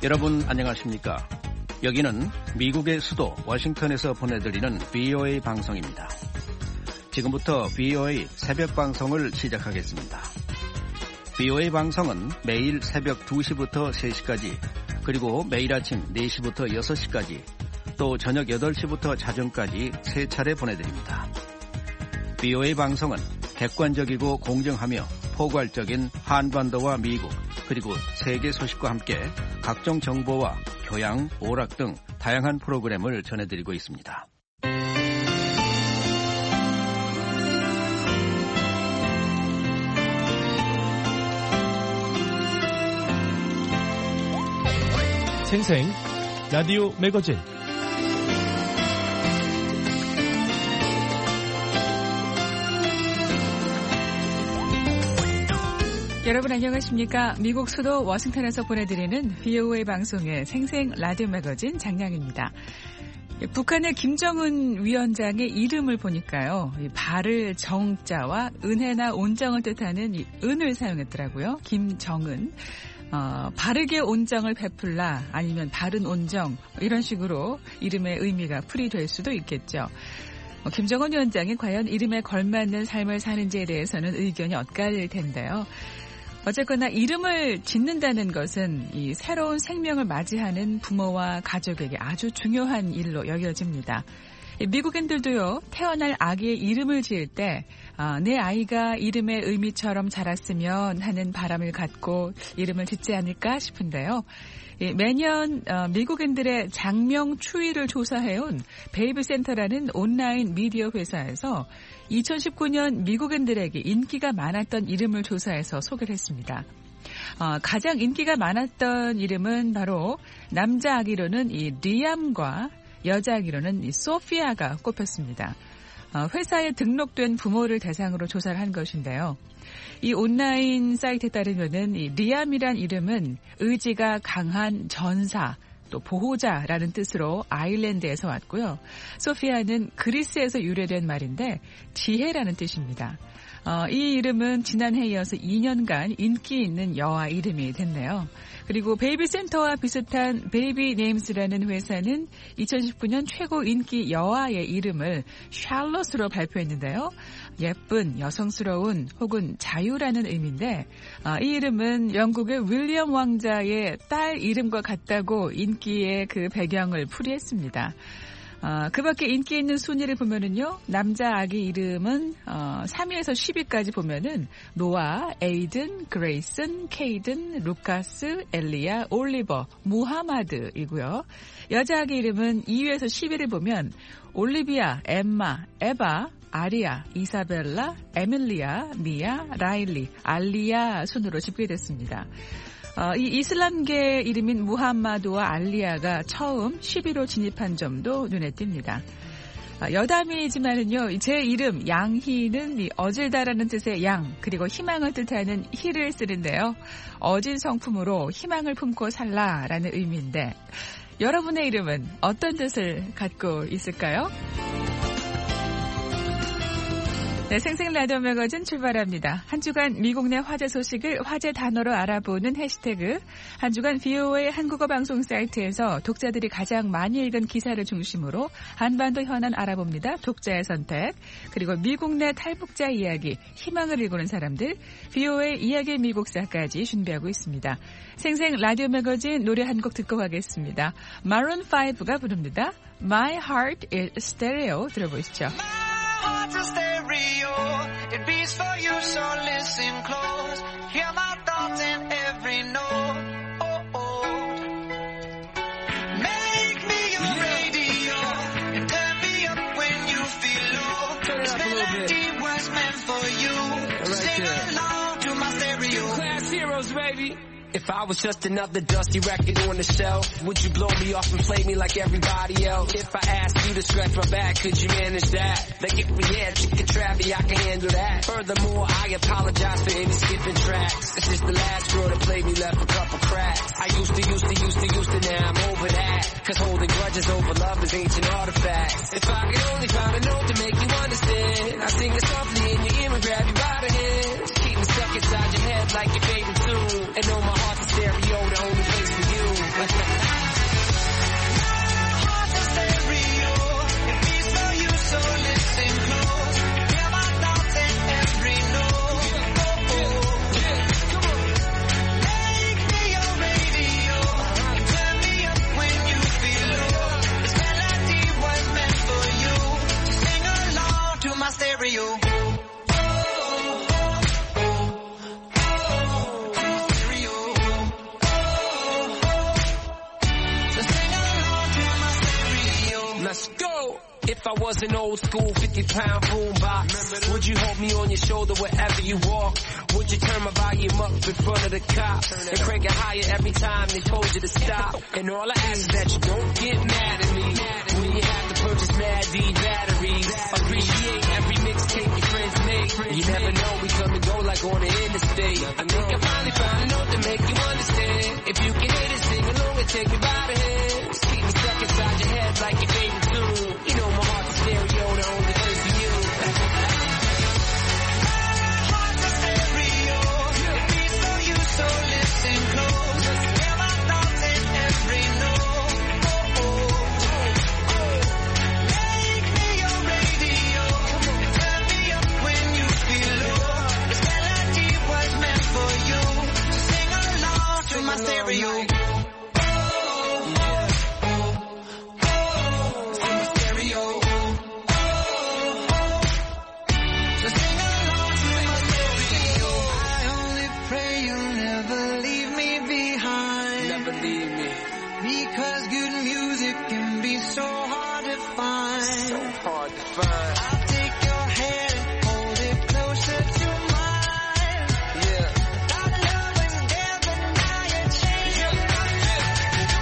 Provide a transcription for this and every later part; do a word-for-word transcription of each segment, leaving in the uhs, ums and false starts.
여러분 안녕하십니까? 여기는 미국의 수도 워싱턴에서 보내드리는 브이오에이 방송입니다. 지금부터 브이오에이 새벽 방송을 시작하겠습니다. 브이오에이 방송은 매일 새벽 두 시부터 세 시까지, 그리고 매일 아침 네 시부터 여섯 시까지, 또 저녁 여덟 시부터 자정까지 세 차례 보내드립니다. 브이오에이 방송은 객관적이고 공정하며 포괄적인 한반도와 미국, 그리고 세계 소식과 함께 각종 정보와 교양, 오락 등 다양한 프로그램을 전해드리고 있습니다. 생생 라디오 매거진 여러분 안녕하십니까? 미국 수도 워싱턴에서 보내드리는 브이오에이 방송의 생생 라디오 매거진 장량입니다. 북한의 김정은 위원장의 이름을 보니까요, 발을 정자와 은혜나 온정을 뜻하는 이 은을 사용했더라고요. 김정은. 어, 바르게 온정을 베풀라, 아니면 바른 온정, 이런 식으로 이름의 의미가 풀이될 수도 있겠죠. 어, 김정은 위원장이 과연 이름에 걸맞는 삶을 사는지에 대해서는 의견이 엇갈릴 텐데요. 어쨌거나 이름을 짓는다는 것은 이 새로운 생명을 맞이하는 부모와 가족에게 아주 중요한 일로 여겨집니다. 미국인들도요, 태어날 아기의 이름을 지을 때 아, 내 아이가 이름의 의미처럼 자랐으면 하는 바람을 갖고 이름을 짓지 않을까 싶은데요. 매년 미국인들의 장명 추이를 조사해온 베이비센터라는 온라인 미디어 회사에서 이천십구 년 미국인들에게 인기가 많았던 이름을 조사해서 소개를 했습니다. 어, 가장 인기가 많았던 이름은 바로 남자 아기로는 이 리암과 여자 아기로는 이 소피아가 꼽혔습니다. 어, 회사에 등록된 부모를 대상으로 조사를 한 것인데요. 이 온라인 사이트에 따르면은 이 리암이란 이름은 의지가 강한 전사, 또 보호자라는 뜻으로 아일랜드에서 왔고요. 소피아는 그리스에서 유래된 말인데 지혜라는 뜻입니다. 어, 이 이름은 지난해에 이어서 이 년간 인기 있는 여아 이름이 됐네요. 그리고 베이비센터와 비슷한 베이비네임스라는 회사는 이천십구 년 최고 인기 여아의 이름을 샬롯으로 발표했는데요. 예쁜, 여성스러운 혹은 자유라는 의미인데 어, 이 이름은 영국의 윌리엄 왕자의 딸 이름과 같다고 인기의 그 배경을 풀이했습니다. 어, 그 밖에 인기 있는 순위를 보면은요, 남자 아기 이름은, 어, 삼 위에서 십 위까지 보면은, 노아, 에이든, 그레이슨, 케이든, 루카스, 엘리야, 올리버, 무하마드이고요. 여자 아기 이름은 이 위에서 십 위를 보면, 올리비아, 엠마, 에바, 아리아, 이사벨라, 에밀리아, 미아, 라일리, 알리아 순으로 집계됐습니다. 어, 이 이슬람계 이름인 무함마드와 알리아가 처음 십 위로 진입한 점도 눈에 띕니다. 어, 여담이지만은요, 제 이름 양희는 이 어질다라는 뜻의 양, 그리고 희망을 뜻하는 희를 쓰는데요. 어진 성품으로 희망을 품고 살라라는 의미인데, 여러분의 이름은 어떤 뜻을 갖고 있을까요? 네, 생생 라디오 매거진 출발합니다. 한 주간 미국 내 화제 소식을 화제 단어로 알아보는 해시태그, 한 주간 브이오에이 한국어 방송 사이트에서 독자들이 가장 많이 읽은 기사를 중심으로 한반도 현안 알아봅니다. 독자의 선택, 그리고 미국 내 탈북자 이야기, 희망을 일구는 사람들, 브이오에이 이야기 미국사까지 준비하고 있습니다. 생생 라디오 매거진 노래 한 곡 듣고 가겠습니다. 마룬 파이브가 부릅니다. My Heart is Stereo 들어보시죠. Heart's a stereo, it beats for you, so listen close. Hear my thoughts in every note. Oh, oh. Make me your yeah. radio and turn me up when you feel low. Turn this melody was meant for you. Right Sing there. Along to my stereo. Class heroes, baby. If I was just another dusty record on the shelf, would you blow me off and play me like everybody else? If I asked you to scratch my back, could you manage that? Like if we had chicken trappy, I can handle that. Furthermore, I apologize for any skipping tracks. This is the last girl that played me, left a couple cracks. I used to, used to, used to, used to, now I'm over that. Cause holding grudges over love is ancient artifacts. If I could only find a note to make you understand, I sing it softly in your ear and grab you by the hand. Keep me stuck inside your head like your favorite tune. And know my heart's a stereo, the only place for you. Let's go. If I was an old school fifty pound boombox, would you hold me on your shoulder wherever you walk? Would you turn my volume up in front of the cops and crank it higher every time they told you to stop? And all I ask is that you don't get mad at me when you have to purchase Mad D batteries. Appreciate every mixtape your friends make. You never know, we come and go like on the interstate. I think I finally found a note to make you understand. If you can hit it, sing along and take it by the hand. Keep me stuck inside your head like your favorite tune. You know my heart's a stereo, the only place for you. My heart's a stereo, it beats for you, so listen close. Hear my thoughts in every note. Oh, oh, oh. Make me your radio, and turn me up when you feel low. This melody was meant for you, so sing along to my stereo. Because good music can be so hard to find. So hard to find. I'll take your hand and hold it closer to mine. Yeah. Our love was there, but now you're changing my mind.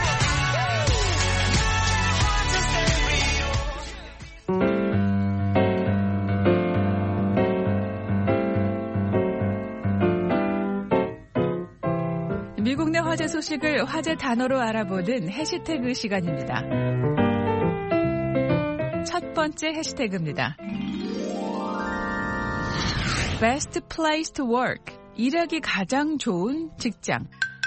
My heart's a stereo. 미국 내 화제 소식을 화제 단어로 알아보는 해시태그 시간입니다. 첫 번째 해시태그입니다. Best place to work. 일하기 가장 좋은 직장.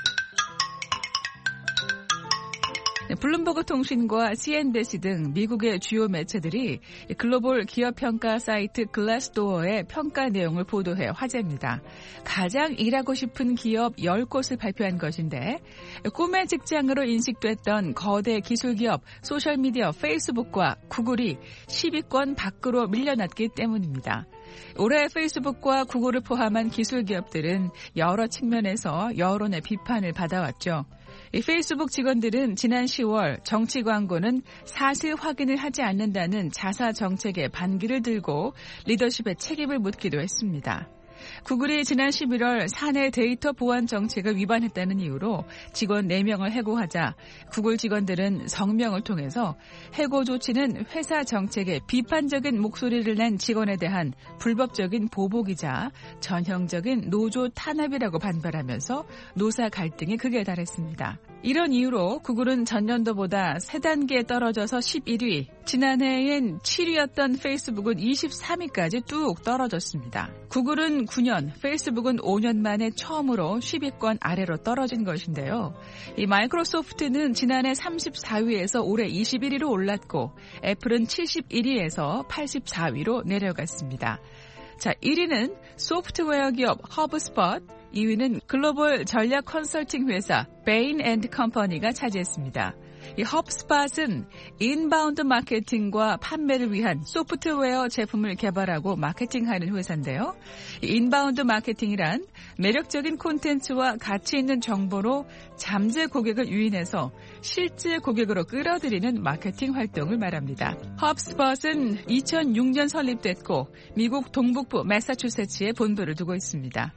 블룸버그 통신과 씨엔비씨 등 미국의 주요 매체들이 글로벌 기업 평가 사이트 글래스도어의 평가 내용을 보도해 화제입니다. 가장 일하고 싶은 기업 열 곳을 발표한 것인데 꿈의 직장으로 인식됐던 거대 기술기업 소셜미디어 페이스북과 구글이 십 위권 밖으로 밀려났기 때문입니다. 올해 페이스북과 구글을 포함한 기술기업들은 여러 측면에서 여론의 비판을 받아왔죠. 이 페이스북 직원들은 지난 시월 정치 광고는 사실 확인을 하지 않는다는 자사 정책에 반기를 들고 리더십의 책임을 묻기도 했습니다. 구글이 지난 십일월 사내 데이터 보안 정책을 위반했다는 이유로 직원 네 명을 해고하자 구글 직원들은 성명을 통해서 해고 조치는 회사 정책에 비판적인 목소리를 낸 직원에 대한 불법적인 보복이자 전형적인 노조 탄압이라고 반발하면서 노사 갈등이 극에 달했습니다. 이런 이유로 구글은 전년도보다 세 단계 떨어져서 십일 위, 지난해엔 칠 위였던 페이스북은 이십삼 위까지 뚝 떨어졌습니다. 구글은 구 년, 페이스북은 오 년 만에 처음으로 십 위권 아래로 떨어진 것인데요. 이 마이크로소프트는 지난해 삼십사 위에서 올해 이십일 위로 올랐고 애플은 칠십일 위에서 팔십사 위로 내려갔습니다. 자, 일 위는 소프트웨어 기업 허브스폿, 이 위는 글로벌 전략 컨설팅 회사 베인 앤드 컴퍼니가 차지했습니다. 이 헙스팟은 인바운드 마케팅과 판매를 위한 소프트웨어 제품을 개발하고 마케팅하는 회사인데요. 이 인바운드 마케팅이란 매력적인 콘텐츠와 가치 있는 정보로 잠재 고객을 유인해서 실제 고객으로 끌어들이는 마케팅 활동을 말합니다. 헙스팟은 이천육 년 설립됐고 미국 동북부 매사추세츠에 본부를 두고 있습니다.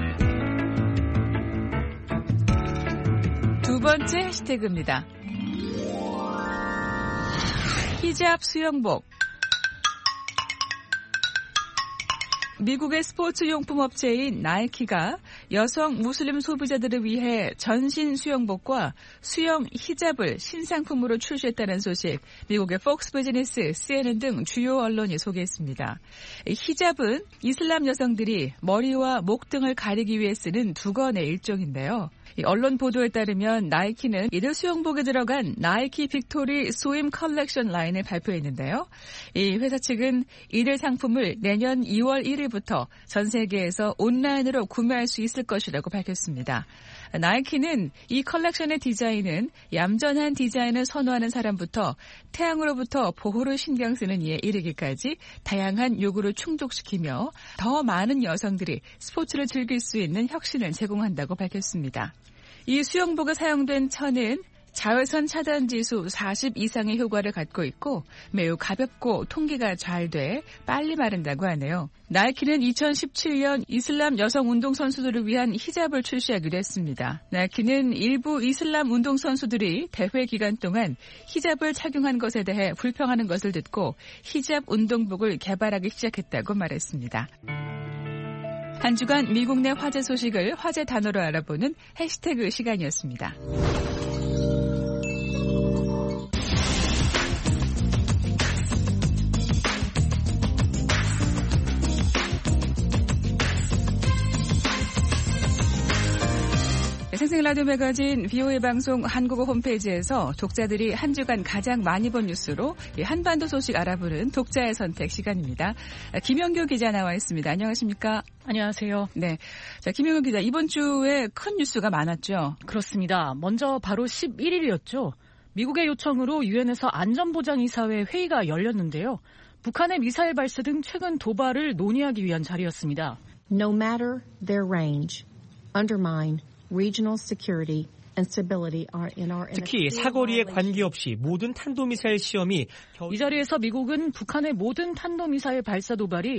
두 번째 해시태그입니다. 히잡 수영복. 미국의 스포츠용품 업체인 나이키가 여성 무슬림 소비자들을 위해 전신 수영복과 수영 히잡을 신상품으로 출시했다는 소식 미국의 폭스 비즈니스, 씨엔엔 등 주요 언론이 소개했습니다. 히잡은 이슬람 여성들이 머리와 목 등을 가리기 위해 쓰는 두건의 일종인데요. 이 언론 보도에 따르면 나이키는 이들 수영복에 들어간 나이키 빅토리 스윰 컬렉션 라인을 발표했는데요. 이 회사 측은 이들 상품을 내년 이월 일일부터 전 세계에서 온라인으로 구매할 수 있을 것이라고 밝혔습니다. 나이키는 이 컬렉션의 디자인은 얌전한 디자인을 선호하는 사람부터 태양으로부터 보호를 신경 쓰는 이에 이르기까지 다양한 요구를 충족시키며 더 많은 여성들이 스포츠를 즐길 수 있는 혁신을 제공한다고 밝혔습니다. 이 수영복에 사용된 천은 자외선 차단 지수 사십 이상의 효과를 갖고 있고 매우 가볍고 통기가 잘 돼 빨리 마른다고 하네요. 나이키는 이천십칠 년 이슬람 여성 운동선수들을 위한 히잡을 출시하기로 했습니다. 나이키는 일부 이슬람 운동선수들이 대회 기간 동안 히잡을 착용한 것에 대해 불평하는 것을 듣고 히잡 운동복을 개발하기 시작했다고 말했습니다. 한 주간 미국 내 화제 소식을 화제 단어로 알아보는 해시태그 시간이었습니다. 생생 라디오 매거진 비오에이 방송 한국어 홈페이지에서 독자들이 한 주간 가장 많이 본 뉴스로 한반도 소식 알아보는 독자의 선택 시간입니다. 김영규 기자 나와 있습니다. 안녕하십니까? 안녕하세요. 네, 자 김영규 기자, 이번 주에 큰 뉴스가 많았죠? 그렇습니다. 먼저 바로 십일 일이었죠. 미국의 요청으로 유엔에서 안전보장이사회 회의가 열렸는데요. 북한의 미사일 발사 등 최근 도발을 논의하기 위한 자리였습니다. No matter their range, undermine regional security and stability are in our 특히 사거리에 관계없이 모든 탄도미사일 시험이 이 자리에서 미국은 북한의 모든 탄도미사일 발사 도발이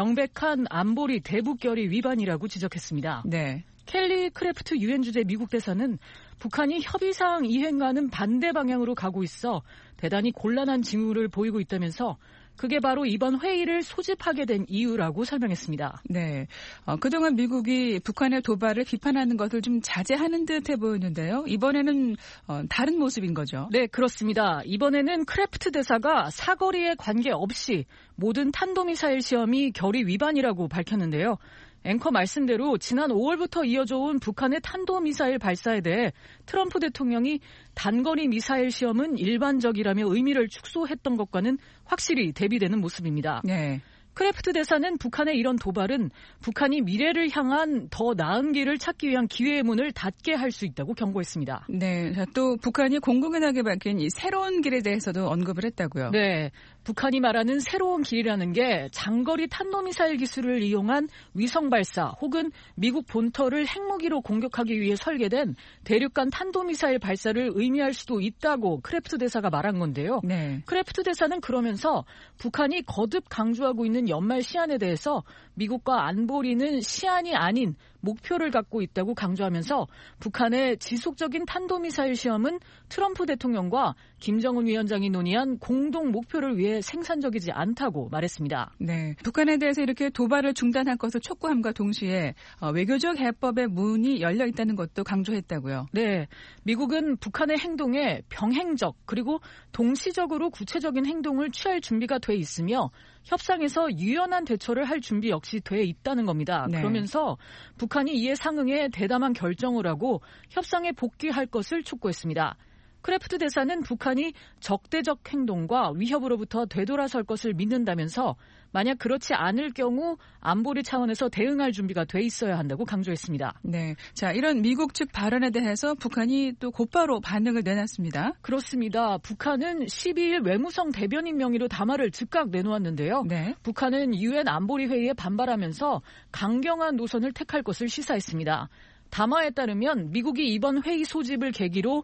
명백한 안보리 대북결의 위반이라고 지적했습니다. 네. 켈리 크래프트 유엔 주재 미국 대사는 북한이 협의사항 이행과는 반대 방향으로 가고 있어 대단히 곤란한 징후를 보이고 있다면서 그게 바로 이번 회의를 소집하게 된 이유라고 설명했습니다. 네, 어, 그동안 미국이 북한의 도발을 비판하는 것을 좀 자제하는 듯해 보였는데요. 이번에는 어, 다른 모습인 거죠. 네, 그렇습니다. 이번에는 크래프트 대사가 사거리에 관계없이 모든 탄도미사일 시험이 결의 위반이라고 밝혔는데요. 앵커 말씀대로 지난 오월부터 이어져 온 북한의 탄도미사일 발사에 대해 트럼프 대통령이 단거리 미사일 시험은 일반적이라며 의미를 축소했던 것과는 확실히 대비되는 모습입니다. 네. 크래프트 대사는 북한의 이런 도발은 북한이 미래를 향한 더 나은 길을 찾기 위한 기회의 문을 닫게 할 수 있다고 경고했습니다. 네, 자, 또 북한이 공공연하게 밝힌 이 새로운 길에 대해서도 언급을 했다고요. 네, 북한이 말하는 새로운 길이라는 게 장거리 탄도미사일 기술을 이용한 위성 발사 혹은 미국 본토를 핵무기로 공격하기 위해 설계된 대륙간 탄도미사일 발사를 의미할 수도 있다고 크래프트 대사가 말한 건데요. 네. 크래프트 대사는 그러면서 북한이 거듭 강조하고 있는 연말 시한에 대해서 미국과 안보리는 시한이 아닌 목표를 갖고 있다고 강조하면서 북한의 지속적인 탄도미사일 시험은 트럼프 대통령과 김정은 위원장이 논의한 공동 목표를 위해 생산적이지 않다고 말했습니다. 네, 북한에 대해서 이렇게 도발을 중단할 것을 촉구함과 동시에 외교적 해법의 문이 열려 있다는 것도 강조했다고요. 네, 미국은 북한의 행동에 병행적 그리고 동시적으로 구체적인 행동을 취할 준비가 돼 있으며 협상에서 유연한 대처를 할 준비 역시 돼 있다는 겁니다. 네. 그러면서 북한이 이에 상응해 대담한 결정을 하고 협상에 복귀할 것을 촉구했습니다. 크래프트 대사는 북한이 적대적 행동과 위협으로부터 되돌아설 것을 믿는다면서 만약 그렇지 않을 경우 안보리 차원에서 대응할 준비가 돼 있어야 한다고 강조했습니다. 네, 자 이런 미국 측 발언에 대해서 북한이 또 곧바로 반응을 내놨습니다. 그렇습니다. 북한은 십이 일 외무성 대변인 명의로 담화를 즉각 내놓았는데요. 네. 북한은 유엔 안보리 회의에 반발하면서 강경한 노선을 택할 것을 시사했습니다. 담화에 따르면 미국이 이번 회의 소집을 계기로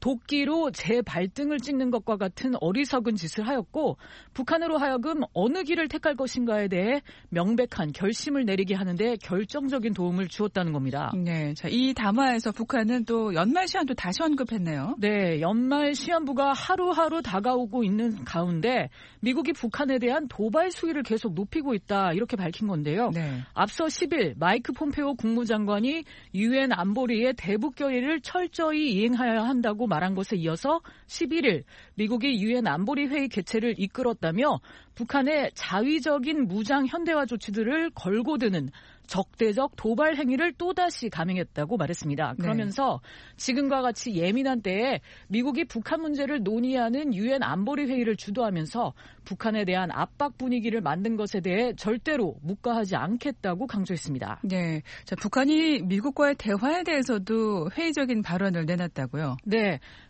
도끼로 제 발등을 찍는 것과 같은 어리석은 짓을 하였고 북한으로 하여금 어느 길을 택할 것인가에 대해 명백한 결심을 내리게 하는데 결정적인 도움을 주었다는 겁니다. 네, 자, 이 담화에서 북한은 또 연말 시한도 다시 언급했네요. 네, 연말 시한부가 하루하루 다가오고 있는 가운데 미국이 북한에 대한 도발 수위를 계속 높이고 있다 이렇게 밝힌 건데요. 네. 앞서 십 일 마이크 폼페오 국무장관이 유엔 안보리의 대북 결의를 철저히 이행해야 한다고 말한 것에 이어서 십일 일 미국이 유엔 안보리 회의 개최를 이끌었다며 북한의 자위적인 무장 현대화 조치들을 걸고 드는 적대적 도발 행위를 또다시 감행했다고 말했습니다. 그러면서 네. 지금과 같이 예민한 때에 미국이 북한 문제를 논의하는 유엔 안보리 회의를 주도하면서 북한에 대한 압박 분위기를 만든 것에 대해 절대로 묵과하지 않겠다고 강조했습니다. 네, 자, 북한이 미국과의 대화에 대해서도 회의적인 발언을 내놨다고요? 네,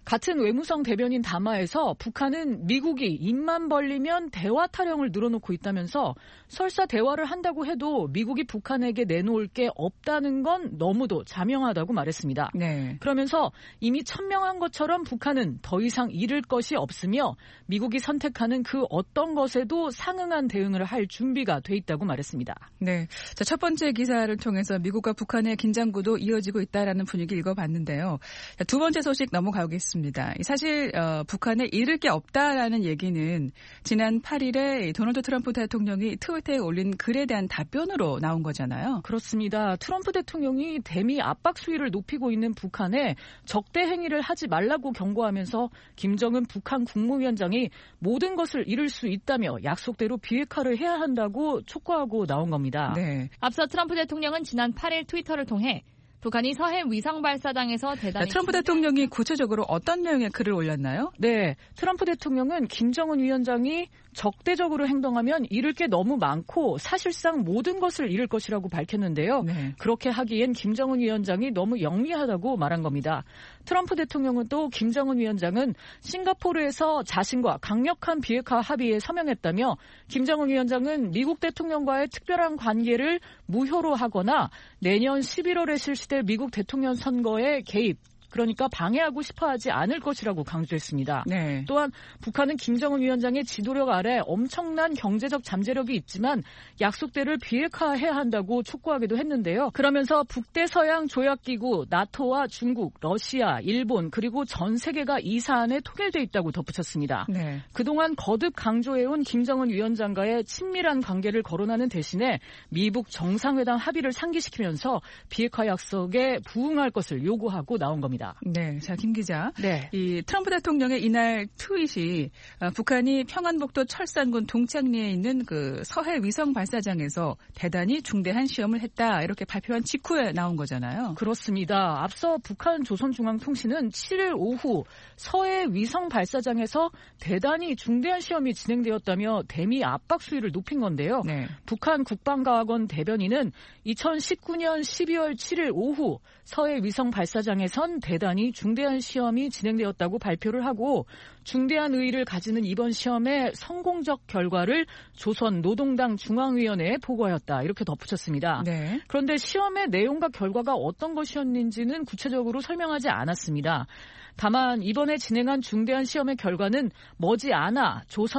같은 외무성 대변인 담화에서 북한은 미국이 입만 벌리면 대화 타령을 늘어놓고 있다면서 설사 대화를 한다고 해도 미국이 북한에게 내놓을 게 없다는 건 너무도 자명하다고 말했습니다. 네. 그러면서 이미 천명한 것처럼 북한은 더 이상 잃을 것이 없으며 미국이 선택하는 그 어떤 것에도 상응한 대응을 할 준비가 돼 있다고 말했습니다. 네. 자, 첫 번째 기사를 통해서 미국과 북한의 긴장구도 이어지고 있다라는 분위기 읽어봤는데요. 자, 두 번째 소식 넘어가겠습니다. 사실 어, 북한에 잃을 게 없다라는 얘기는 지난 팔 일에 도널드 트럼프 대통령이 트위터에 올린 글에 대한 답변으로 나온 거잖아요. 그렇습니다. 트럼프 대통령이 대미 압박 수위를 높이고 있는 북한에 적대 행위를 하지 말라고 경고하면서 김정은 북한 국무위원장이 모든 것을 잃을 수 있다며 약속대로 비핵화를 해야 한다고 촉구하고 나온 겁니다. 네. 앞서 트럼프 대통령은 지난 팔 일 트위터를 통해 북한이 서해 위성 발사장에서 대단히... 네, 트럼프 대통령이 구체적으로 어떤 내용의 글을 올렸나요? 네, 트럼프 대통령은 김정은 위원장이 적대적으로 행동하면 잃을 게 너무 많고 사실상 모든 것을 잃을 것이라고 밝혔는데요. 네. 그렇게 하기엔 김정은 위원장이 너무 영리하다고 말한 겁니다. 트럼프 대통령은 또 김정은 위원장은 싱가포르에서 자신과 강력한 비핵화 합의에 서명했다며 김정은 위원장은 미국 대통령과의 특별한 관계를 무효로 하거나 내년 십일월에 실시될 미국 대통령 선거에 개입, 그러니까 방해하고 싶어하지 않을 것이라고 강조했습니다. 네. 또한 북한은 김정은 위원장의 지도력 아래 엄청난 경제적 잠재력이 있지만 약속대를 비핵화해야 한다고 촉구하기도 했는데요. 그러면서 북대서양 조약기구, 나토와 중국, 러시아, 일본 그리고 전 세계가 이 사안에 통일돼 있다고 덧붙였습니다. 네. 그동안 거듭 강조해온 김정은 위원장과의 친밀한 관계를 거론하는 대신에 미북 정상회담 합의를 상기시키면서 비핵화 약속에 부응할 것을 요구하고 나온 겁니다. 네, 자, 김 기자. 네. 이 트럼프 대통령의 이날 트윗이 어, 북한이 평안북도 철산군 동창리에 있는 그 서해 위성 발사장에서 대단히 중대한 시험을 했다 이렇게 발표한 직후에 나온 거잖아요. 그렇습니다. 앞서 북한 조선중앙통신은 칠 일 오후 서해 위성 발사장에서 대단히 중대한 시험이 진행되었다며 대미 압박 수위를 높인 건데요. 네. 북한 국방과학원 대변인은 이천십구 년 십이월 칠 일 오후 서해 위성 발사장에선 대단히 중대한 시험이 진행되었다고 발표를 하고 중대한 의의를 가지는 이번 시험의 성공적 결과를 조선 노동당 중앙위원회에 보고하였다. 이렇게 덧붙였습니다. 네. 그런데 시험의 내용과 결과가 어떤 것이었는지는 구체적으로 설명하지 않았습니다. 다만 이번에 진행한 중대한 시험의 결과는 머지않아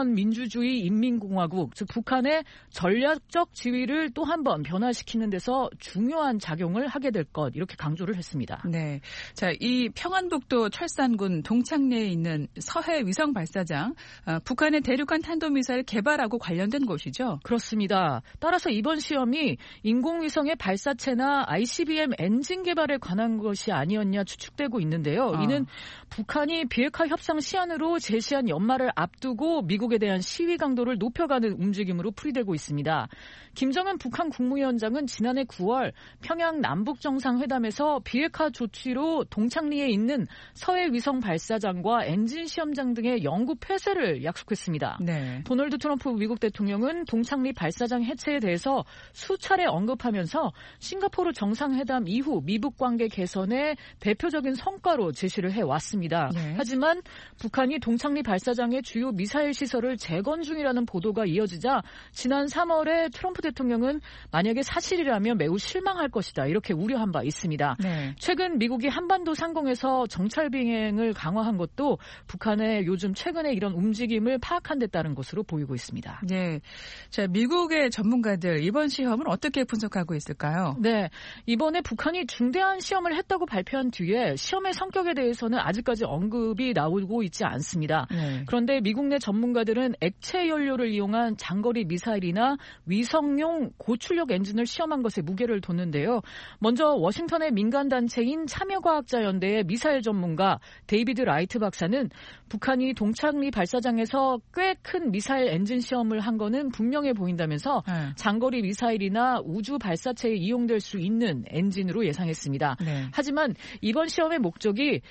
조선민주주의인민공화국, 즉 북한의 전략적 지위를 또 한 번 변화시키는 데서 중요한 작용을 하게 될 것, 이렇게 강조를 했습니다. 네, 자, 이 평안북도 철산군 동창리에 있는 서해 위성 발사장, 어, 북한의 대륙간 탄도미사일 개발하고 관련된 곳이죠? 그렇습니다. 따라서 이번 시험이 인공위성의 발사체나 아이씨비엠 엔진 개발에 관한 것이 아니었냐 추측되고 있는데요. 어. 이는 북한이 비핵화 협상 시한으로 제시한 연말을 앞두고 미국에 대한 시위 강도를 높여가는 움직임으로 풀이되고 있습니다. 김정은 북한 국무위원장은 지난해 구월 평양 남북정상회담에서 비핵화 조치로 동창리에 있는 서해 위성 발사장과 엔진 시험장 등의 영구 폐쇄를 약속했습니다. 네. 도널드 트럼프 미국 대통령은 동창리 발사장 해체에 대해서 수차례 언급하면서 싱가포르 정상회담 이후 미북 관계 개선의 대표적인 성과로 제시를 해왔습니다. 네. 하지만 북한이 동창리 발사장의 주요 미사일 시설을 재건 중이라는 보도가 이어지자 지난 삼월에 트럼프 대통령은 만약에 사실이라면 매우 실망할 것이다, 이렇게 우려한 바 있습니다. 네. 최근 미국이 한반도 상공에서 정찰 비행을 강화한 것도 북한의 요즘 최근에 이런 움직임을 파악한 데 따른 것으로 보이고 있습니다. 네, 자, 미국의 전문가들 이번 시험을 어떻게 분석하고 있을까요? 네, 이번에 북한이 중대한 시험을 했다고 발표한 뒤에 시험의 성격에 대해서는 아직까지 언급이 나오고 있지 않습니다. 네. 그런데 미국 내 전문가들은 액체 연료를 이용한 장거리 미사일이나 위성용 고출력 엔진을 시험한 것에 무게를 뒀는데요. 먼저 워싱턴의 민간단체인 참여과학자연대의 미사일 전문가 데이비드 라이트 박사는 북한이 동창리 발사장에서 꽤 큰 미사일 엔진 시험을 한 거는 분명해 보인다면서 네. 장거리 미사일이나 우주 발사체에 이용될 수 있는 엔진으로 예상했습니다. 네. 하지만 이번 시험의 목적이 미국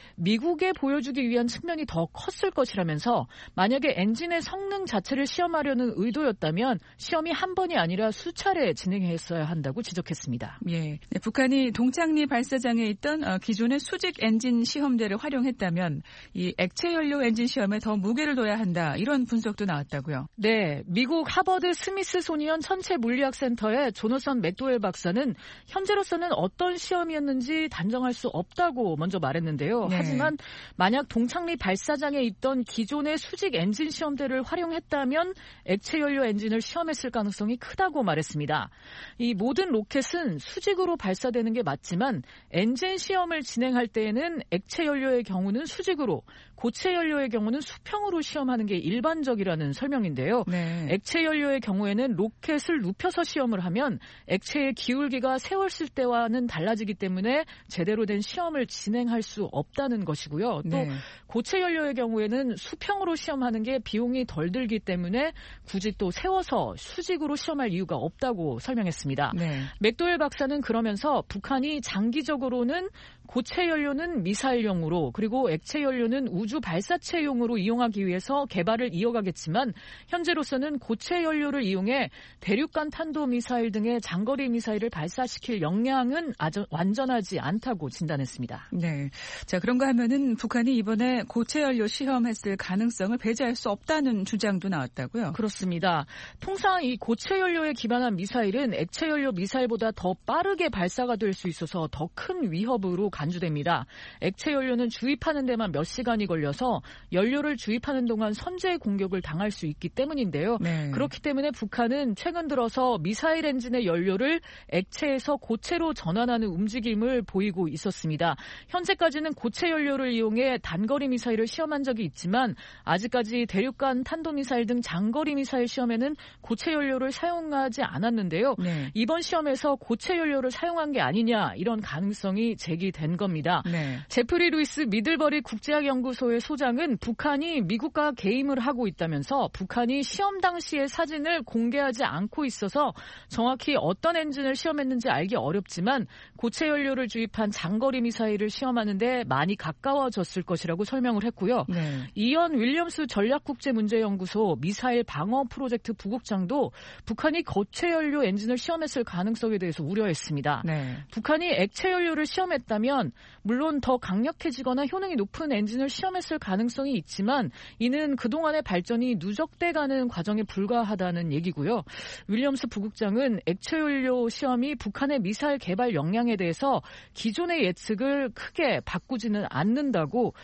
미국에 보여주기 위한 측면이 더 컸을 것이라면서 만약에 엔진의 성능 자체를 시험하려는 의도였다면 시험이 한 번이 아니라 수차례 진행했어야 한다고 지적했습니다. 예, 네, 북한이 동창리 발사장에 있던 어, 기존의 수직 엔진 시험대를 활용했다면 이 액체 연료 엔진 시험에 더 무게를 둬야 한다. 이런 분석도 나왔다고요. 네, 미국 하버드 스미스소니언 천체 물리학 센터의 조너선 맥도웰 박사는 현재로서는 어떤 시험이었는지 단정할 수 없다고 먼저 말했는데요. 네. 하지만 만약 동창리 발사장에 있던 기존의 수직 엔진 시험대를 활용했다면 액체 연료 엔진을 시험했을 가능성이 크다고 말했습니다. 이 모든 로켓은 수직으로 발사되는 게 맞지만 엔진 시험을 진행할 때에는 액체 연료의 경우는 수직으로, 고체 연료의 경우는 수평으로 시험하는 게 일반적이라는 설명인데요. 네. 액체 연료의 경우에는 로켓을 눕혀서 시험을 하면 액체의 기울기가 세웠을 때와는 달라지기 때문에 제대로 된 시험을 진행할 수 없다는 것이고요. 또 네. 고체 연료의 경우에는 수평으로 시험하는 게 비용이 덜 들기 때문에 굳이 또 세워서 수직으로 시험할 이유가 없다고 설명했습니다. 네. 맥도웰 박사는 그러면서 북한이 장기적으로는 고체 연료는 미사일용으로 그리고 액체 연료는 우주 발사체용으로 이용하기 위해서 개발을 이어가겠지만 현재로서는 고체 연료를 이용해 대륙간 탄도미사일 등의 장거리 미사일을 발사시킬 역량은 아주 완전하지 않다고 진단했습니다. 네. 자, 그런가 하면은 북한이 이번에 고체 연료 시험했을 가능성을 배제할 수 없다는 주장도 나왔다고요? 그렇습니다. 통상 이 고체 연료에 기반한 미사일은 액체 연료 미사일보다 더 빠르게 발사가 될 수 있어서 더 큰 위협으로 간주됩니다. 액체 연료는 주입하는 데만 몇 시간이 걸려서 연료를 주입하는 동안 선제 공격을 당할 수 있기 때문인데요. 네. 그렇기 때문에 북한은 최근 들어서 미사일 엔진의 연료를 액체에서 고체로 전환하는 움직임을 보이고 있었습니다. 현재까지는 고체 연료를 이용해 단거리 미사일을 시험한 적이 있지만 아직까지 대륙간 탄도미사일 등 장거리 미사일 시험에는 고체 연료를 사용하지 않았는데요. 네. 이번 시험에서 고체 연료를 사용한 게 아니냐 이런 가능성이 제기된 겁니다. 네. 제프리 루이스 미들버리 국제학연구소의 소장은 북한이 미국과 게임을 하고 있다면서 북한이 시험 당시의 사진을 공개하지 않고 있어서 정확히 어떤 엔진을 시험했는지 알기 어렵지만 고체 연료를 주입한 장거리 미사일을 시험하는데 많이 가까워졌을 것이라고 설명을 했고요. 네. 이언 윌리엄스 전략국제문제연구소 미사일 방어 프로젝트 부국장도 북한이 고체 연료 엔진을 시험했을 가능성에 대해서 우려했습니다. 네. 북한이 액체 연료를 시험했다면 물론 더 강력해지거나 효능이 높은 엔진을 시험했을 가능성이 있지만 이는 그동안의 발전이 누적돼가는 과정에 불과하다는 얘기고요. 윌리엄스 부국장은 액체 연료 시험이 북한의 미사일 개발 역량에 대해서 기존의 예측을 크게 바꾸지는 않는다고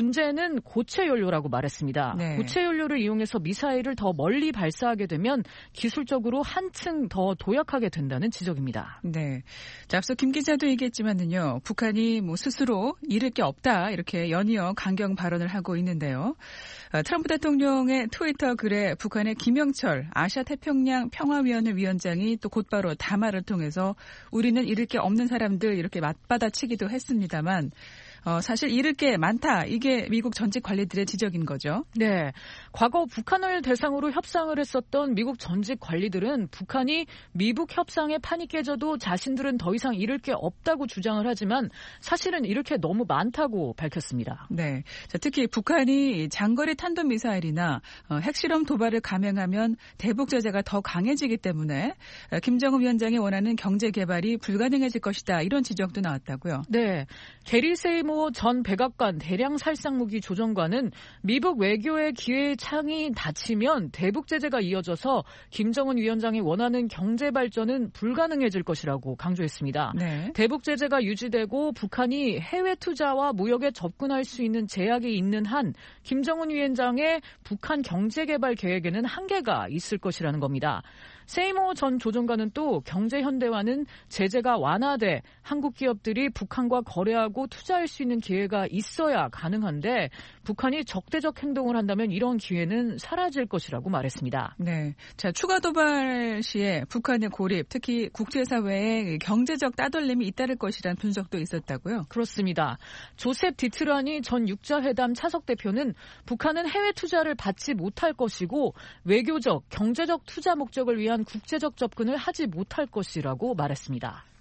문제는 고체 연료라고 말했습니다. 네. 고체 연료를 이용해서 미사일을 더 멀리 발사하게 되면 기술적으로 한층 더 도약하게 된다는 지적입니다. 네. 자, 앞서 김 기자도 얘기했지만은요, 북한이 뭐 스스로 잃을 게 없다 이렇게 연이어 강경 발언을 하고 있는데요. 트럼프 대통령의 트위터 글에 북한의 김영철 아시아태평양 평화위원회 위원장이 또 곧바로 담화를 통해서 우리는 잃을 게 없는 사람들 이렇게 맞받아치기도 했습니다만 어, 사실 잃을 게 많다. 이게 미국 전직 관리들의 지적인 거죠. 네. 과거 북한을 대상으로 협상을 했었던 미국 전직 관리들은 북한이 미북 협상의 판이 깨져도 자신들은 더 이상 잃을 게 없다고 주장을 하지만 사실은 잃을 게 너무 많다고 밝혔습니다. 네. 자, 특히 북한이 장거리 탄도미사일이나 어, 핵실험 도발을 감행하면 대북 제재가 더 강해지기 때문에 어, 김정은 위원장이 원하는 경제 개발이 불가능해질 것이다. 이런 지적도 나왔다고요. 네. 게리 세이모 전 백악관 대량 살상무기 조정관은 미북 외교의 기회 창이 닫히면 대북 제재가 이어져서 김정은 위원장이 원하는 경제 발전은 불가능해질 것이라고 강조했습니다. 네. 대북 제재가 유지되고 북한이 해외 투자와 무역에 접근할 수 있는 제약이 있는 한 김정은 위원장의 북한 경제 개발 계획에는 한계가 있을 것이라는 겁니다. 세이모 전 조정관은 또 경제 현대화는 제재가 완화돼 한국 기업들이 북한과 거래하고 투자할 수 있는 기회가 있어야 가능한데 북한이 적대적 행동을 한다면 이런 기회는 사라질 것이라고 말했습니다. 네, 자 추가 도발 시에 북한의 고립, 특히 국제사회의 경제적 따돌림이 잇따를 것이라는 분석도 있었다고요? 그렇습니다. 조셉 디트라니 전 육자회담 차석 대표는 북한은 해외 투자를 받지 못할 것이고 외교적, 경제적 투자 목적을 위한 국제적 접근을 하지 못할 것이라고 말했습니다.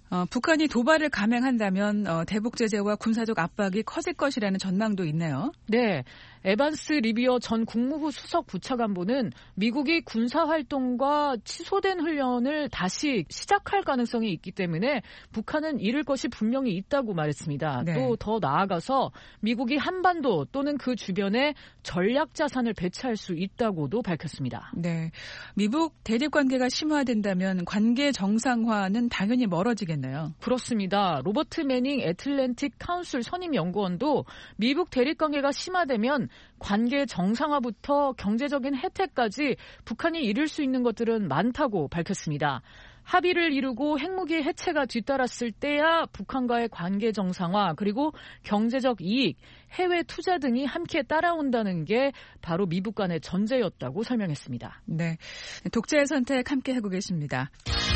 어, 북한이 도발을 감행한다면 어, 대북 제재와 군사적 압박이 커질 것이라는 전망도 있네요. 네. 에반스 리비어 전 국무부 수석 부차관보는 미국이 군사활동과 취소된 훈련을 다시 시작할 가능성이 있기 때문에 북한은 잃을 것이 분명히 있다고 말했습니다. 네. 또 더 나아가서 미국이 한반도 또는 그 주변에 전략 자산을 배치할 수 있다고도 밝혔습니다. 네, 미북 대립 관계가 심화된다면 관계 정상화는 당연히 멀어지겠네요. 그렇습니다. 로버트 매닝 애틀랜틱 카운슬 선임 연구원도 미북 대립 관계가 심화되면 관계 정상화부터 경제적인 혜택까지 북한이 이룰 수 있는 것들은 많다고 밝혔습니다. 합의를 이루고 핵무기 해체가 뒤따랐을 때야 북한과의 관계 정상화 그리고 경제적 이익, 해외 투자 등이 함께 따라온다는 게 바로 미북 간의 전제였다고 설명했습니다. 네, 독자의 선택 함께 하고 계십니다.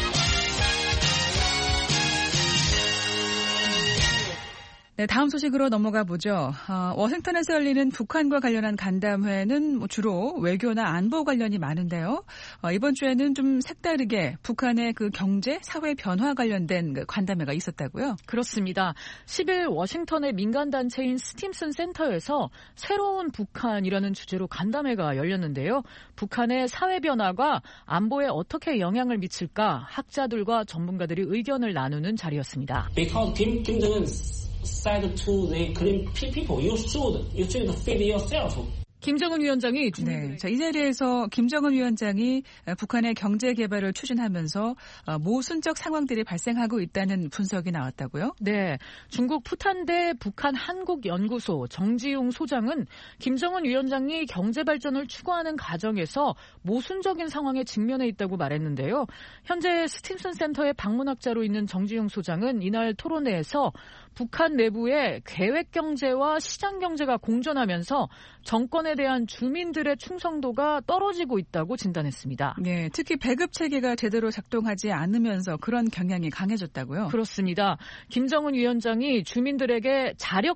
네, 다음 소식으로 넘어가 보죠. 어, 워싱턴에서 열리는 북한과 관련한 간담회는 뭐 주로 외교나 안보 관련이 많은데요. 어, 이번 주에는 좀 색다르게 북한의 그 경제, 사회 변화 관련된 그 간담회가 있었다고요? 그렇습니다. 십일 워싱턴의 민간단체인 스팀슨 센터에서 새로운 북한이라는 주제로 간담회가 열렸는데요. 북한의 사회 변화가 안보에 어떻게 영향을 미칠까 학자들과 전문가들이 의견을 나누는 자리였습니다. Because Kim, Kim Jong-un said to the Korean people, you should, you should feed yourself. 김정은 위원장이 네, 자, 이 자리에서 김정은 위원장이 북한의 경제 개발을 추진하면서 모순적 상황들이 발생하고 있다는 분석이 나왔다고요? 네, 중국 푸탄대 북한 한국연구소 정지용 소장은 김정은 위원장이 경제 발전을 추구하는 과정에서 모순적인 상황에 직면해 있다고 말했는데요. 현재 스팀슨 센터의 방문학자로 있는 정지용 소장은 이날 토론회에서 북한 내부에 계획경제와 시장경제가 공존하면서 정권에 대한 주민들의 충성도가 떨어지고 있다고 진단했습니다. 네, 특히 배급체계가 제대로 작동하지 않으면서 그런 경향이 강해졌다고요? 그렇습니다. 김정은 위원장이 주민들에게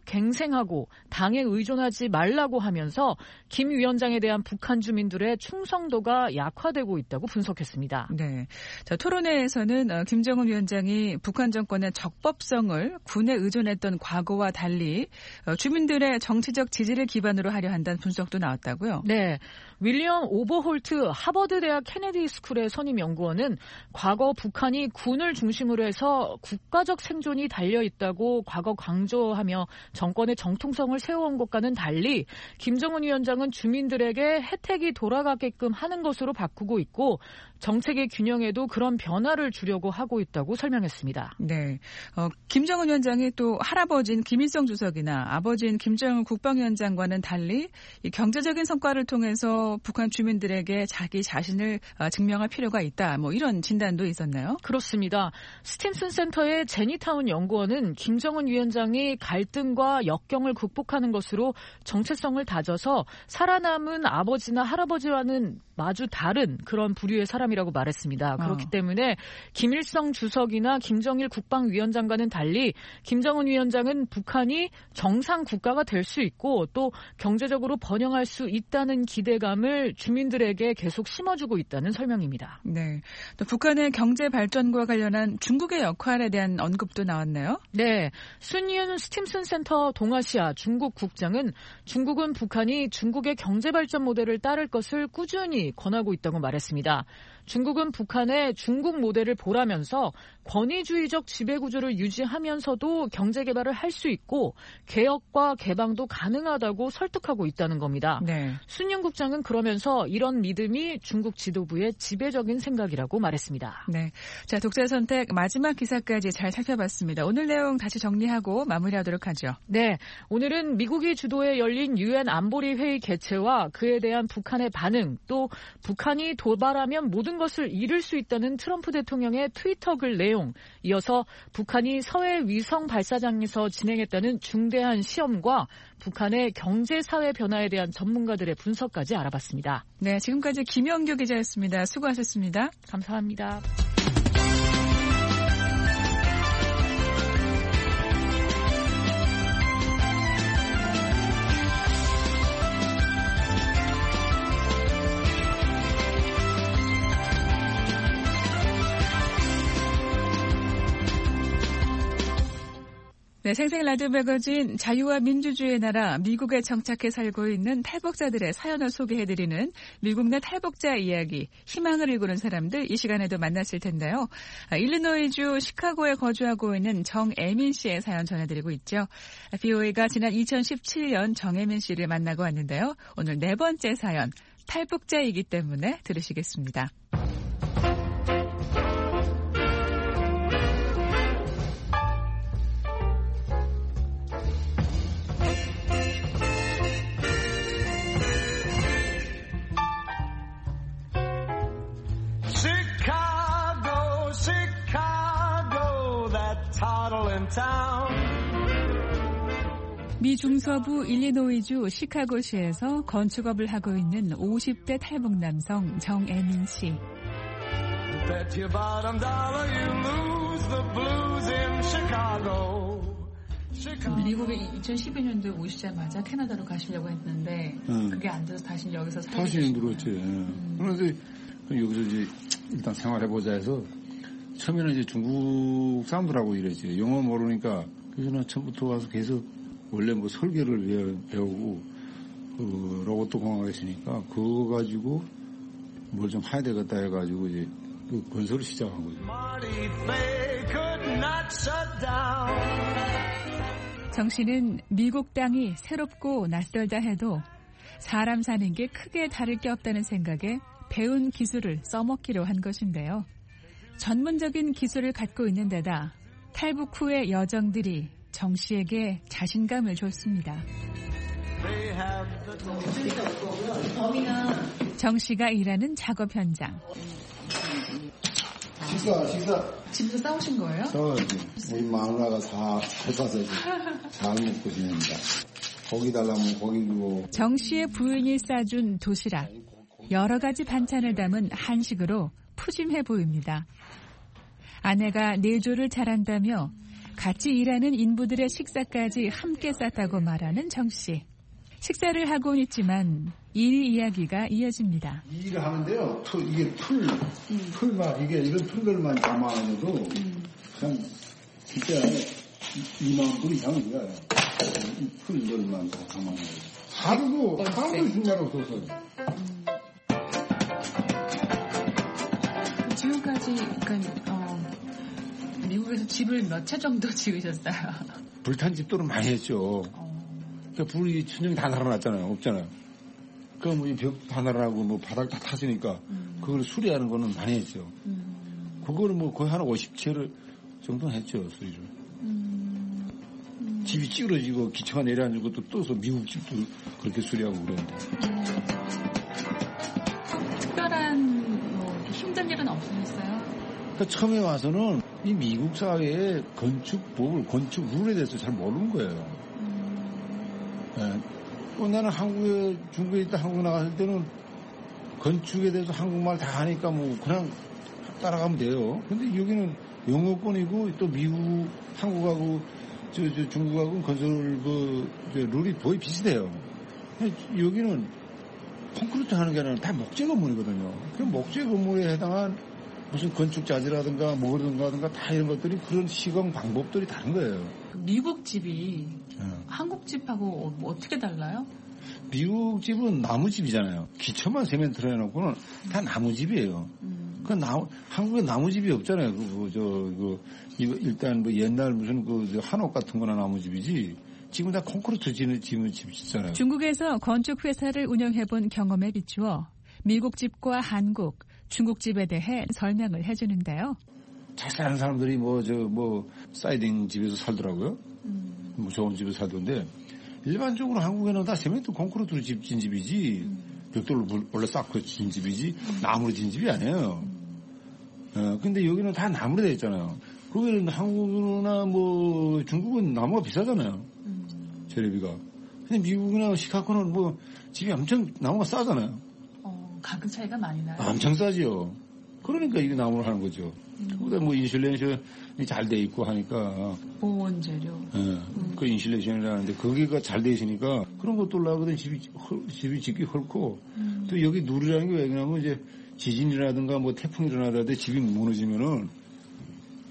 자력갱생하고 당에 의존하지 말라고 하면서 김 위원장에 대한 북한 주민들의 충성도가 약화되고 있다고 분석했습니다. 네, 자, 토론회에서는 김정은 위원장이 북한 정권의 적법성을 군에 의존했던 과거와 달리 주민들의 정치적 지지를 기반으로 하려 한다는 분석도 나왔다고요? 네. 윌리엄 오버홀트 하버드대학 케네디 스쿨의 선임 연구원은 과거 북한이 군을 중심으로 해서 국가적 생존이 달려있다고 과거 강조하며 정권의 정통성을 세워온 것과는 달리 김정은 위원장은 주민들에게 혜택이 돌아가게끔 하는 것으로 바꾸고 있고 정책의 균형에도 그런 변화를 주려고 하고 있다고 설명했습니다. 네, 어, 김정은 위원장이 또 할아버지인 김일성 주석이나 아버지인 김정은 국방위원장과는 달리 이 경제적인 성과를 통해서 북한 주민들에게 자기 자신을 증명할 필요가 있다. 뭐 이런 진단도 있었나요? 그렇습니다. 스팀슨 센터의 제니타운 연구원은 김정은 위원장이 갈등과 역경을 극복하는 것으로 정체성을 다져서 살아남은 아버지나 할아버지와는 마주 다른 그런 부류의 사람이라고 말했습니다. 그렇기 어. 때문에 김일성 주석이나 김정일 국방위원장과는 달리 김정은 위원장은 북한이 정상 국가가 될 수 있고 또 경제적으로 번영할 수 있다는 기대감을 주민들에게 계속 심어주고 있다는 설명입니다. 네, 또 북한의 경제 발전과 관련한 중국의 역할에 대한 언급도 나왔네요. 네, 순이윤 스팀슨 센터 동아시아 중국 국장은 중국은 북한이 중국의 경제 발전 모델을 따를 것을 꾸준히 권하고 있다고 말했습니다. 중국은 북한의 중국 모델을 보라면서 권위주의적 지배구조를 유지하면서도 경제개발을 할 수 있고 개혁과 개방도 가능하다고 설득하고 있다는 겁니다. 네. 순영 국장은 그러면서 이런 믿음이 중국 지도부의 지배적인 생각이라고 말했습니다. 네, 자, 독자 선택 마지막 기사까지 잘 살펴봤습니다. 오늘 내용 다시 정리하고 마무리하도록 하죠. 네, 오늘은 미국이 주도에 열린 유엔 안보리 회의 개최와 그에 대한 북한의 반응 또 북한이 도발하면 모든 것을 잃을 수 있다는 트럼프 대통령의 트위터 글 내용, 이어서 북한이 서해 위성 발사장에서 진행했다는 중대한 시험과 북한의 경제 사회 변화에 대한 전문가들의 분석까지 알아봤습니다. 네, 지금까지 김영규 기자였습니다. 수고하셨습니다. 감사합니다. 네, 생생 라디오 매거진 자유와 민주주의의 나라 미국에 정착해 살고 있는 탈북자들의 사연을 소개해드리는 미국 내 탈북자 이야기, 희망을 일구는 사람들 이 시간에도 만났을 텐데요. 아, 일리노이주 시카고에 거주하고 있는 정애민 씨의 사연 전해드리고 있죠. 비오에이가 지난 이천십칠 년 정애민 씨를 만나고 왔는데요. 오늘 네 번째 사연, 탈북자이기 때문에 들으시겠습니다. 미 중서부 일리노이주 시카고시에서 건축업을 하고 있는 오십 대 탈북 남성 정애민 씨. 미국에 이천십이 년도에 오시자마자 캐나다로 가시려고 했는데 응. 그게 안 돼서 다시 여기서 살게 다시 힘들었지. 음. 그런데 여기서 이제 일단 생활해보자 해서 처음에는 이제 중국 사람들하고 일했지. 영어 모르니까 그래서 나 처음부터 와서 계속 원래 뭐 설계를 배우고 그 로봇 공학을 했으니까 그거 가지고 뭘 좀 해야 되겠다 해가지고 이제 그 건설을 시작한 거죠. 정 씨는 미국 땅이 새롭고 낯설다 해도 사람 사는 게 크게 다를 게 없다는 생각에 배운 기술을 써먹기로 한 것인데요. 전문적인 기술을 갖고 있는 데다 탈북 후의 여정들이 정 씨에게 자신감을 줬습니다. 정 씨가 일하는 작업 현장. 식사, 식사. 집에서 싸우신 거예요? 싸워야지. 우리 마누라가 다 해봐서 잘 먹고 지냅니다. 고기 달라면 고기 주고. 정 씨의 부인이 싸준 도시락. 여러 가지 반찬을 담은 한식으로 푸짐해 보입니다. 아내가 내조를 잘한다며 같이 일하는 인부들의 식사까지 함께 쌌다고 말하는 정 씨. 식사를 하고는 있지만 일 이야기가 이어집니다. 일을 하는데요. 풀, 이게 풀, 음. 풀만, 이게 이런 풀들만 담아놔도 음. 그냥 진짜 이만 불 이상은 돼요. 이 풀들만 담아놔도. 하루도, 하루도 중간 없어서. 음. 지금까지, 그러니까, 어, 미국에서 집을 몇 채 정도 지으셨어요? 불탄 집도는 많이 했죠. 어. 그러니까 불이 천정이 다 날아났잖아요. 없잖아요. 그럼 뭐 벽 다 날아나고 뭐 바닥 다 탔으니까 음. 그걸 수리하는 거는 많이 했죠. 음. 그거는 뭐 거의 한 오십 채를 정도 했죠, 수리를. 음. 음. 집이 찌그러지고 기차가 내려앉은 것도 떠서 미국 집도 그렇게 수리하고 그러는데. 음. 특별한 뭐 힘든 일은 없으셨어요? 그러니까 처음에 와서는 이 미국 사회의 건축법을, 건축 룰에 대해서 잘 모르는 거예요. 네. 어, 나는 한국에, 중국에 있다 한국 나갔을 때는 건축에 대해서 한국말 다 하니까 뭐 그냥 따라가면 돼요. 근데 여기는 영어권이고 또 미국, 한국하고 저, 저 중국하고 건설 그, 저 룰이 거의 비슷해요. 여기는 콘크리트 하는 게 아니라 다 목재 건물이거든요. 그 목재 건물에 해당한 무슨 건축자재라든가 뭐든가 다 이런 것들이 그런 시공 방법들이 다른 거예요. 미국 집이 네. 한국 집하고 뭐 어떻게 달라요? 미국 집은 나무집이잖아요. 기초만 세멘트로 해놓고는 다 나무집이에요. 음. 그 나무, 한국에 나무집이 없잖아요. 그, 저, 그, 이거 일단 뭐 옛날 무슨 그 한옥 같은 거나 나무집이지. 지금 다 콘크리트 지는 집은 집이잖아요. 중국에서 건축회사를 운영해본 경험에 비추어 미국 집과 한국, 중국 집에 대해 설명을 해주는데요. 잘 사는 사람들이 뭐, 저, 뭐, 사이딩 집에서 살더라고요. 음. 뭐 좋은 집에서 살던데, 일반적으로 한국에는 다 세멘트 콘크리트로 집, 진 집이지, 음. 벽돌로 원래 쌓고 진 집이지, 음. 나무로 진 집이 아니에요. 음. 어, 근데 여기는 다 나무로 되어 있잖아요. 그러면 한국이나 뭐, 중국은 나무가 비싸잖아요. 음. 재료비가. 근데 미국이나 시카고는 뭐, 집이 엄청 나무가 싸잖아요. 어, 가격 차이가 많이 나요? 엄청 싸지요. 그러니까 이게 나무로 하는 거죠. 그보다 뭐 인슐레이션이 잘 돼 있고 하니까. 보온 재료. 예. 네. 음. 그 인슐레이션이라는데 거기가 잘 돼 있으니까 그런 것도 올라가거든 집이, 집이 짓기 헐고. 음. 또 여기 누리라는 게 왜 그러냐면 이제 지진이라든가 뭐 태풍이 일어나다 집이 무너지면은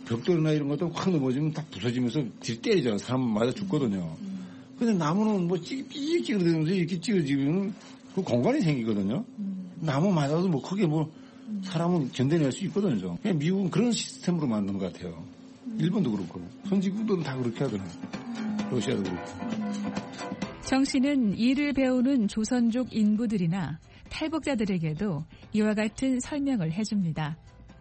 벽돌이나 이런 것도 확 넘어지면 다 부서지면서 딜 때리잖아. 사람 맞아 죽거든요. 근데 나무는 뭐 찌직찌직거리면서 이렇게 찌그지면 그 공간이 생기거든요. 나무 맞아도 뭐 크게 뭐 사람은 견뎌낼 수 있거든요. 그냥 미국은 그런 시스템으로 만든 것 같아요. 일본도 그렇고 선진국들은 다 그렇게 하더라고요. 러시아도 그렇고. 정 씨는 이를 배우는 조선족 인부들이나 탈북자들에게도 이와 같은 설명을 해줍니다.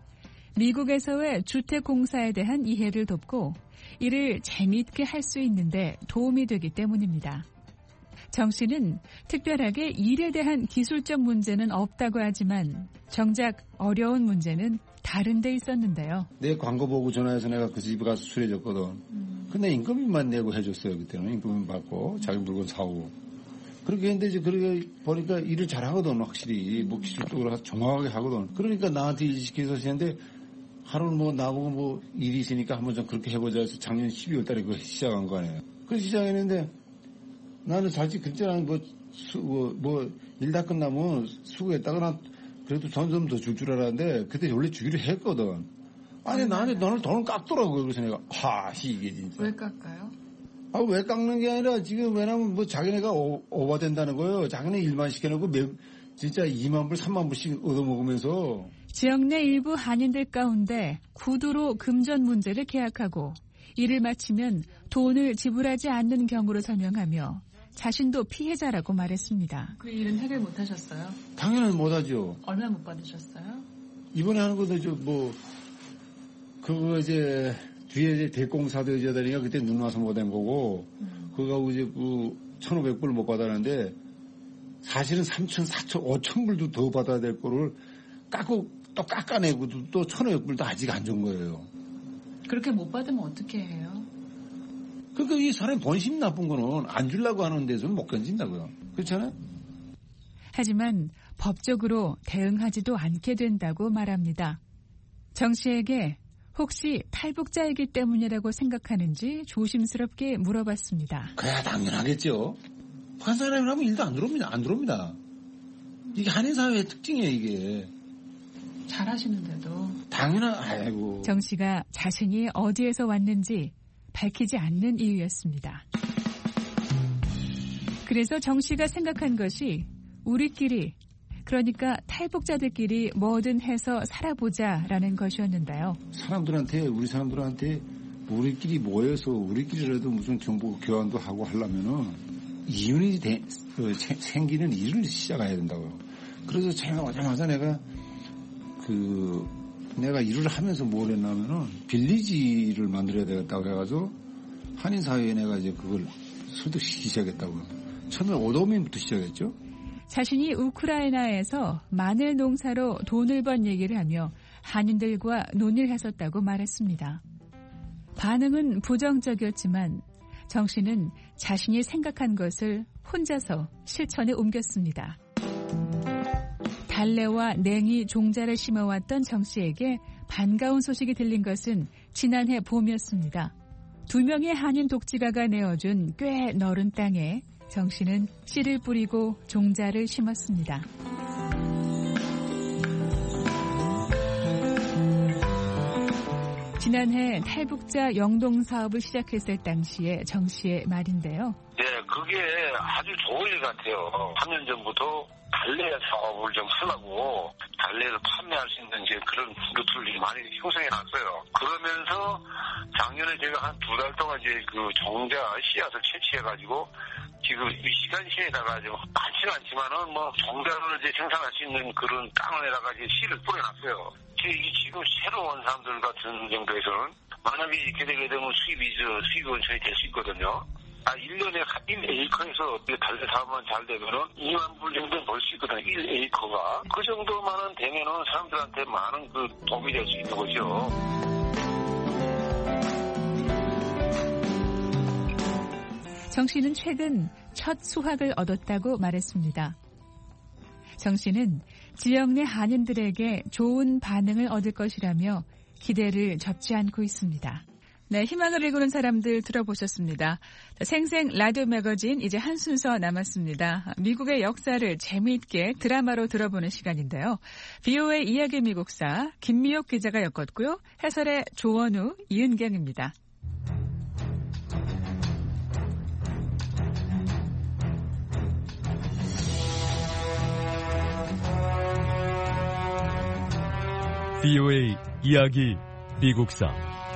미국에서의 주택공사에 대한 이해를 돕고 이를 재미있게 할 수 있는데 도움이 되기 때문입니다. 정 씨는 특별하게 일에 대한 기술적 문제는 없다고 하지만 정작 어려운 문제는 다른 데 있었는데요. 내 광고 보고 전화해서 내가 그 집에 가서 수리해줬거든. 음. 근데 인건비만 내고 해줬어요. 그때는 인건비 받고 자기 물건 사오고. 그렇게 했는데 이제 그렇게 보니까 일을 잘하거든. 확실히 뭐 기술적으로 정확하게 하거든. 그러니까 나한테 일 시켜서 했는데 하루는 뭐 나보고 뭐 일이 있으니까 한번 좀 그렇게 해보자 해서 작년 십이월 달에 그거 시작한 거 아니에요. 그래서 시작했는데 나는 사실 그때는 뭐, 수, 뭐, 뭐, 일 다 끝나면 수고했다거나 그래도 돈 좀 더 줄 줄 알았는데 그때 원래 주기로 했거든. 아니, 나한테 너는 돈을 깎더라고요. 그래서 내가, 하, 이게 진짜. 왜 깎아요? 아, 왜 깎는 게 아니라 지금 왜냐면 뭐 자기네가 오, 오버된다는 거예요. 자기네 일만 시켜놓고 매, 진짜 이만 불, 삼만 불씩 얻어먹으면서. 지역 내 일부 한인들 가운데 구두로 금전 문제를 계약하고 일을 마치면 돈을 지불하지 않는 경우를 설명하며 자신도 피해자라고 말했습니다. 그 일은 해결 못 하셨어요? 당연히 못 하죠. 얼마 못 받으셨어요? 이번에 하는 것도 저 뭐 그거 이제 뒤에 이제 대공사도 이제 다니까 그때 눈 와서 못 한 거고 음. 그거 이제 그 천오백 불 못 받았는데 사실은 삼천, 사천, 오천 불도 더 받아야 될 거를 깎고 또 깎아내고 또 천오백 불도 아직 안 준 거예요. 그렇게 못 받으면 어떻게 해요? 그러니까 이 사람이 본심 나쁜 거는 안 주려고 하는 데서는 못 견딘다고요. 그렇잖아요? 하지만 법적으로 대응하지도 않게 된다고 말합니다. 정 씨에게 혹시 탈북자이기 때문이라고 생각하는지 조심스럽게 물어봤습니다. 그래야 당연하겠죠. 북한 사람이라면 일도 안 들어옵니다. 안 들어옵니다. 이게 한인 사회의 특징이에요, 이게. 잘하시는데도. 당연한, 아이고. 정 씨가 자신이 어디에서 왔는지 밝히지 않는 이유였습니다. 그래서 정 씨가 생각한 것이 우리끼리, 그러니까 탈북자들끼리 뭐든 해서 살아보자라는 것이었는데요. 사람들한테, 우리 사람들한테 우리끼리 모여서 우리끼리라도 무슨 정보 교환도 하고 하려면은 이윤이 되, 그, 생기는 일을 시작해야 된다고요. 그래서 제가 오자마자 내가 그 내가 일을 하면서 뭘 했냐면은 빌리지를 만들어야 되겠다고 해가지고 한인 사회에 내가 이제 그걸 설득시키기 시작했다고요. 처음에 오도민부터 시작했죠. 자신이 우크라이나에서 마늘 농사로 돈을 번 얘기를 하며 한인들과 논의를 했었다고 말했습니다. 반응은 부정적이었지만 정 씨는 자신이 생각한 것을 혼자서 실천에 옮겼습니다. 달래와 냉이 종자를 심어왔던 정 씨에게 반가운 소식이 들린 것은 지난해 봄이었습니다. 두 명의 한인 독지가가 내어준 꽤 넓은 땅에 정 씨는 씨를 뿌리고 종자를 심었습니다. 지난해 탈북자 영동 사업을 시작했을 당시에 정 씨의 말인데요. 네, 그게 아주 좋은 일 같아요. 삼 년 전부터 달래 사업을 좀 하려고 달래를 판매할 수 있는 이제 그런 루트를 많이 형성해 놨어요. 그러면서 작년에 제가 한 두 달 동안 이제 그 종자 씨앗을 채취해가지고 지금 이 시간 시에다가 좀 많지는 않지만은 뭐 종자를 이제 생산할 수 있는 그런 땅에다가 이제 씨를 뿌려놨어요. 지금 새로운 사람들 같은 정도에서는 만약에 이렇게 되게 되면 수입이 저 수입 원천이 될 수 있거든요. 아, 일 년에 일 에이커에서 달래 사업만 잘 되면은 이만 불 정도 벌 수 있거든요. 일 에이커가. 그 정도만은 되면은 사람들한테 많은 그 도움이 될 수 있는 거죠. 정 씨는 최근 첫 수확을 얻었다고 말했습니다. 정 씨는 지역 내 한인들에게 좋은 반응을 얻을 것이라며 기대를 접지 않고 있습니다. 네, 희망을 일구는 사람들 들어보셨습니다. 생생 라디오 매거진 이제 한 순서 남았습니다. 미국의 역사를 재미있게 드라마로 들어보는 시간인데요. 비오에이 이야기 미국사 김미옥 기자가 엮었고요. 해설의 조원우, 이은경입니다. 비오에이 이야기 미국사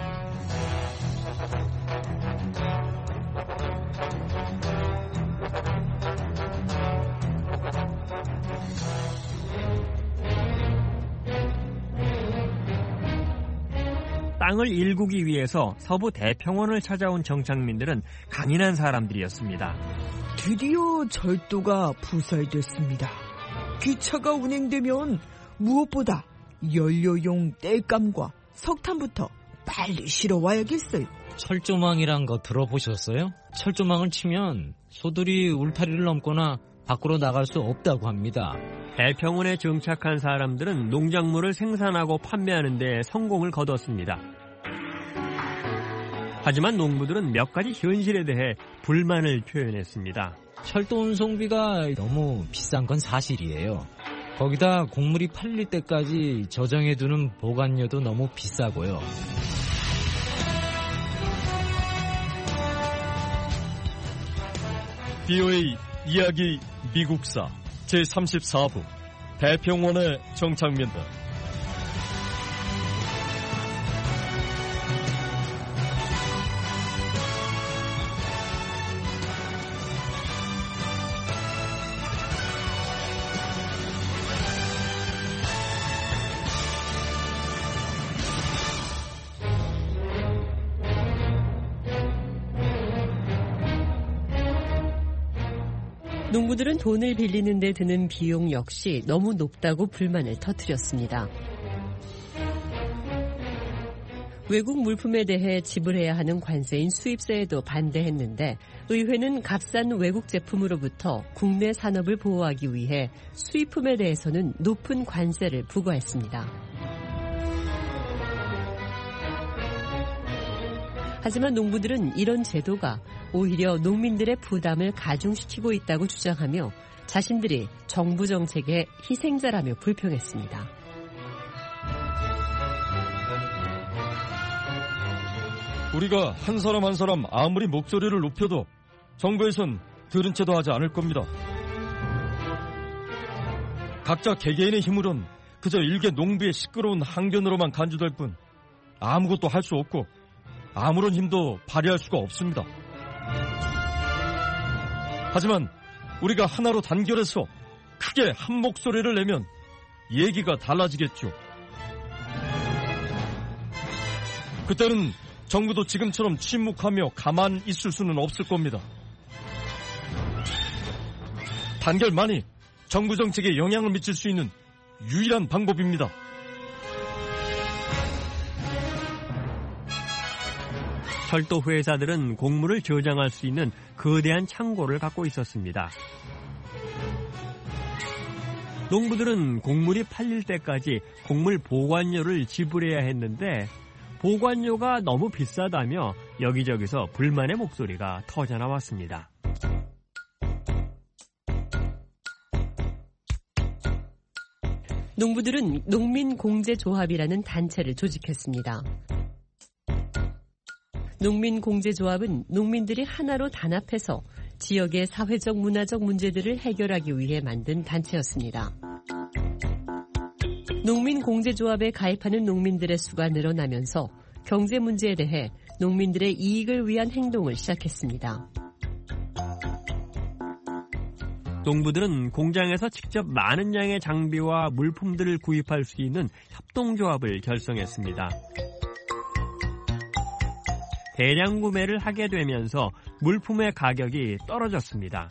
땅을 일구기 위해서 서부 대평원을 찾아온 정착민들은 강인한 사람들이었습니다. 드디어 절도가 부설됐습니다. 기차가 운행되면 무엇보다 연료용 땔감과 석탄부터 빨리 실어와야겠어요. 철조망이란 거 들어보셨어요? 철조망을 치면 소들이 울타리를 넘거나 밖으로 나갈 수 없다고 합니다. 대평원에 정착한 사람들은 농작물을 생산하고 판매하는 데 성공을 거뒀습니다. 하지만 농부들은 몇 가지 현실에 대해 불만을 표현했습니다. 철도 운송비가 너무 비싼 건 사실이에요. 거기다 곡물이 팔릴 때까지 저장해두는 보관료도 너무 비싸고요. 비오에이 이야기 미국사 제삼십사 부 대평원의 정착민들. 농부들은 돈을 빌리는 데 드는 비용 역시 너무 높다고 불만을 터뜨렸습니다. 외국 물품에 대해 지불해야 하는 관세인 수입세에도 반대했는데 의회는 값싼 외국 제품으로부터 국내 산업을 보호하기 위해 수입품에 대해서는 높은 관세를 부과했습니다. 하지만 농부들은 이런 제도가 오히려 농민들의 부담을 가중시키고 있다고 주장하며 자신들이 정부 정책의 희생자라며 불평했습니다. 우리가 한 사람 한 사람 아무리 목소리를 높여도 정부에선 들은 채도 하지 않을 겁니다. 각자 개개인의 힘으론 그저 일개 농부의 시끄러운 항변으로만 간주될 뿐 아무것도 할 수 없고 아무런 힘도 발휘할 수가 없습니다. 하지만 우리가 하나로 단결해서 크게 한 목소리를 내면 얘기가 달라지겠죠. 그때는 정부도 지금처럼 침묵하며 가만 있을 수는 없을 겁니다. 단결만이 정부 정책에 영향을 미칠 수 있는 유일한 방법입니다. 철도 회사들은 곡물을 저장할 수 있는 거대한 창고를 갖고 있었습니다. 농부들은 곡물이 팔릴 때까지 곡물 보관료를 지불해야 했는데 보관료가 너무 비싸다며 여기저기서 불만의 목소리가 터져나왔습니다. 농부들은 농민공제조합이라는 단체를 조직했습니다. 농민공제조합은 농민들이 하나로 단합해서 지역의 사회적 문화적 문제들을 해결하기 위해 만든 단체였습니다. 농민공제조합에 가입하는 농민들의 수가 늘어나면서 경제 문제에 대해 농민들의 이익을 위한 행동을 시작했습니다. 농부들은 공장에서 직접 많은 양의 장비와 물품들을 구입할 수 있는 협동조합을 결성했습니다. 대량 구매를 하게 되면서 물품의 가격이 떨어졌습니다.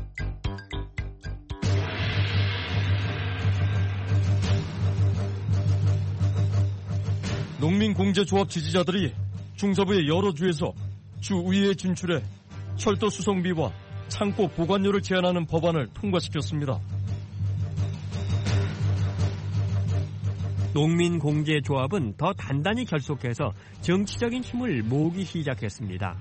농민공제조합 지지자들이 중서부의 여러 주에서 주의회에 진출해 철도 수송비와 창고 보관료를 제한하는 법안을 통과시켰습니다. 농민공제조합은 더 단단히 결속해서 정치적인 힘을 모으기 시작했습니다.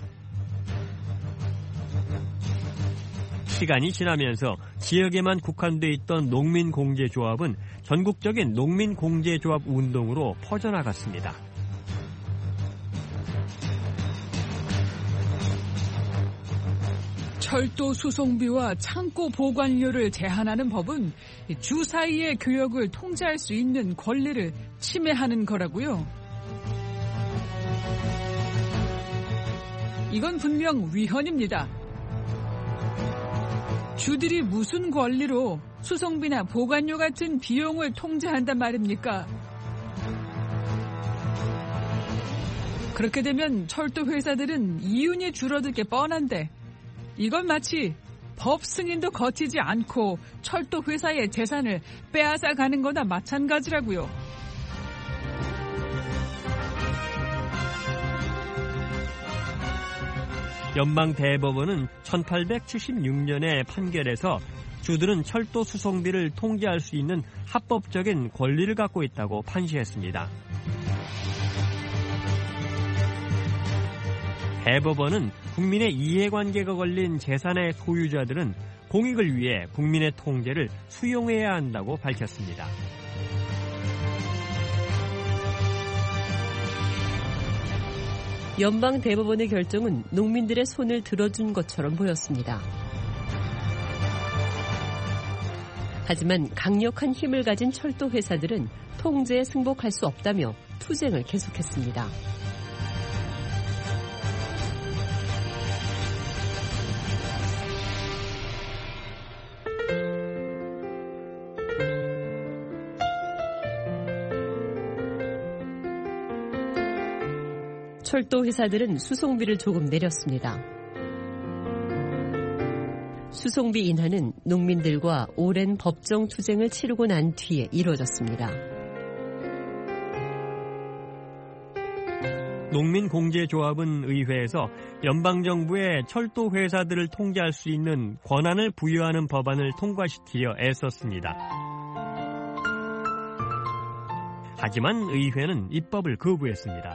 시간이 지나면서 지역에만 국한돼 있던 농민공제조합은 전국적인 농민공제조합 운동으로 퍼져나갔습니다. 철도 수송비와 창고 보관료를 제한하는 법은 주사위의 교역을 통제할 수 있는 권리를 침해하는 거라고요. 이건 분명 위헌입니다. 주들이 무슨 권리로 수송비나 보관료 같은 비용을 통제한단 말입니까? 그렇게 되면 철도 회사들은 이윤이 줄어들 게 뻔한데 이건 마치 법 승인도 거치지 않고 철도 회사의 재산을 빼앗아 가는 거나 마찬가지라고요. 연방대법원은 천팔백칠십육 년에 판결에서 주들은 철도 수송비를 통제할 수 있는 합법적인 권리를 갖고 있다고 판시했습니다. 대법원은 국민의 이해관계가 걸린 재산의 소유자들은 공익을 위해 국민의 통제를 수용해야 한다고 밝혔습니다. 연방 대법원의 결정은 농민들의 손을 들어준 것처럼 보였습니다. 하지만 강력한 힘을 가진 철도 회사들은 통제에 승복할 수 없다며 투쟁을 계속했습니다. 철도 회사들은 수송비를 조금 내렸습니다. 수송비 인하는 농민들과 오랜 법정 투쟁을 치르고 난 뒤에 이루어졌습니다. 농민공제조합은 의회에서 연방정부의 철도 회사들을 통제할 수 있는 권한을 부여하는 법안을 통과시키려 애썼습니다. 하지만 의회는 입법을 거부했습니다.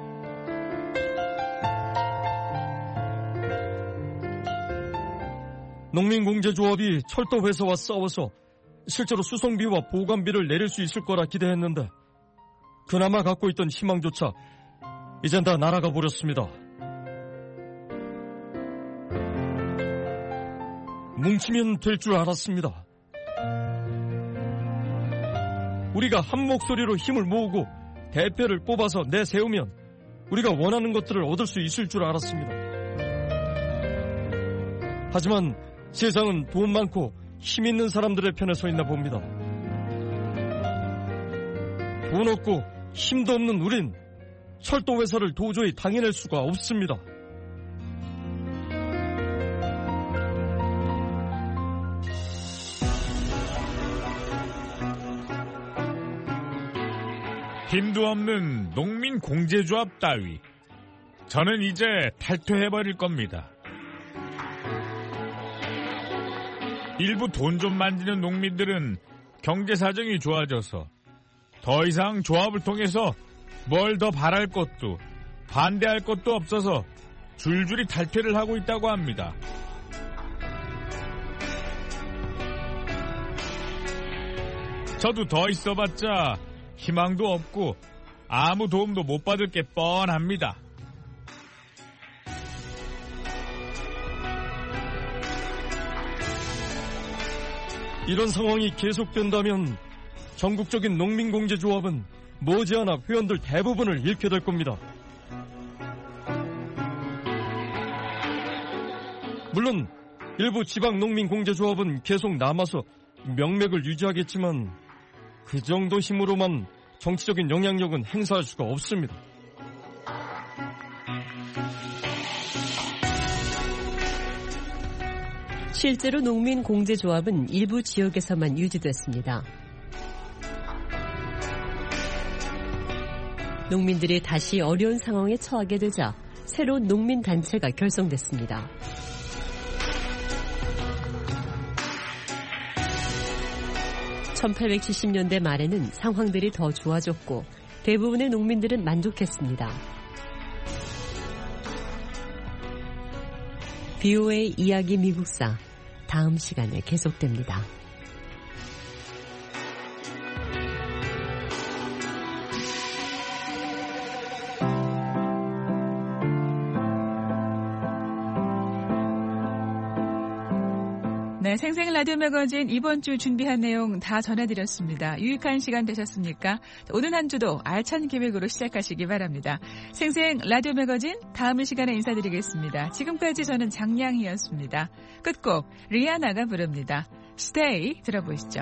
농민공제조합이 철도회사와 싸워서 실제로 수송비와 보관비를 내릴 수 있을 거라 기대했는데 그나마 갖고 있던 희망조차 이젠 다 날아가 버렸습니다. 뭉치면 될 줄 알았습니다. 우리가 한 목소리로 힘을 모으고 대표를 뽑아서 내세우면 우리가 원하는 것들을 얻을 수 있을 줄 알았습니다. 하지만 세상은 돈 많고 힘 있는 사람들의 편에 서 있나 봅니다. 돈 없고 힘도 없는 우린 철도 회사를 도저히 당해낼 수가 없습니다. 힘도 없는 농민 공제조합 따위, 저는 이제 탈퇴해버릴 겁니다. 일부 돈 좀 만지는 농민들은 경제 사정이 좋아져서 더 이상 조합을 통해서 뭘 더 바랄 것도 반대할 것도 없어서 줄줄이 탈퇴를 하고 있다고 합니다. 저도 더 있어봤자 희망도 없고 아무 도움도 못 받을 게 뻔합니다. 이런 상황이 계속된다면 전국적인 농민공제조합은 머지않아 회원들 대부분을 잃게 될 겁니다. 물론 일부 지방 농민공제조합은 계속 남아서 명맥을 유지하겠지만 그 정도 힘으로만 정치적인 영향력은 행사할 수가 없습니다. 실제로 농민공제조합은 일부 지역에서만 유지됐습니다. 농민들이 다시 어려운 상황에 처하게 되자 새로운 농민단체가 결성됐습니다. 천팔백칠십 년대 말에는 상황들이 더 좋아졌고 대부분의 농민들은 만족했습니다. 비오에이 이야기 미국사 다음 시간에 계속됩니다. 네, 생생 라디오 매거진 이번 주 준비한 내용 다 전해드렸습니다. 유익한 시간 되셨습니까? 오늘 한 주도 알찬 계획으로 시작하시기 바랍니다. 생생 라디오 매거진 다음 시간에 인사드리겠습니다. 지금까지 저는 장량희였습니다. 끝곡 리아나가 부릅니다. Stay 들어보시죠.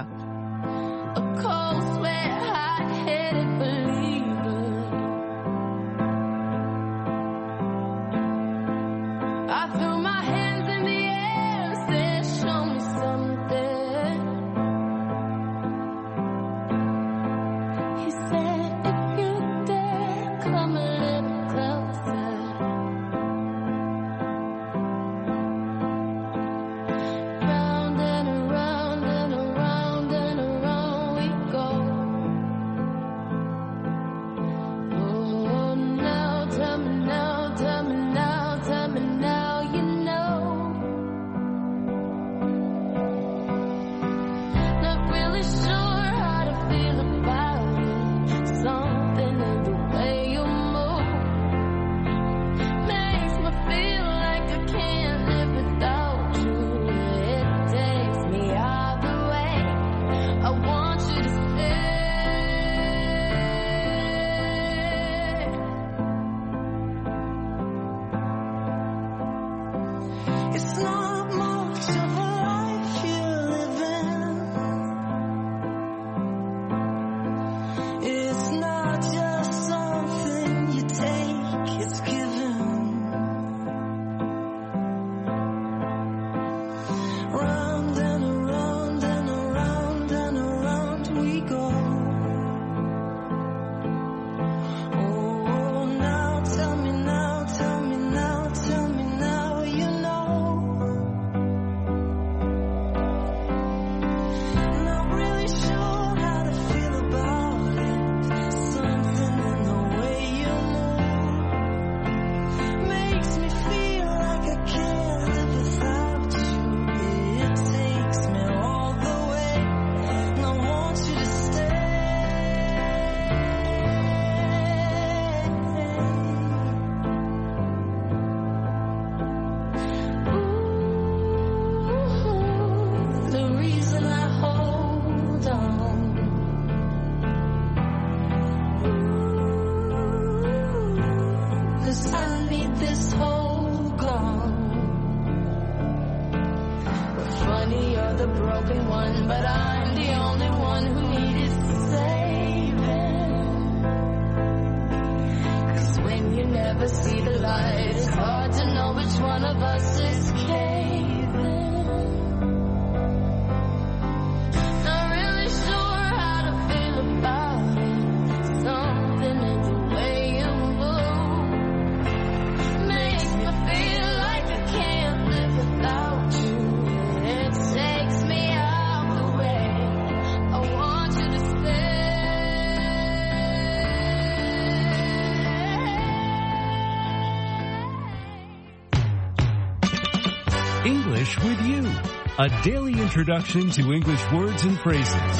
English with You, a daily introduction to English words and phrases.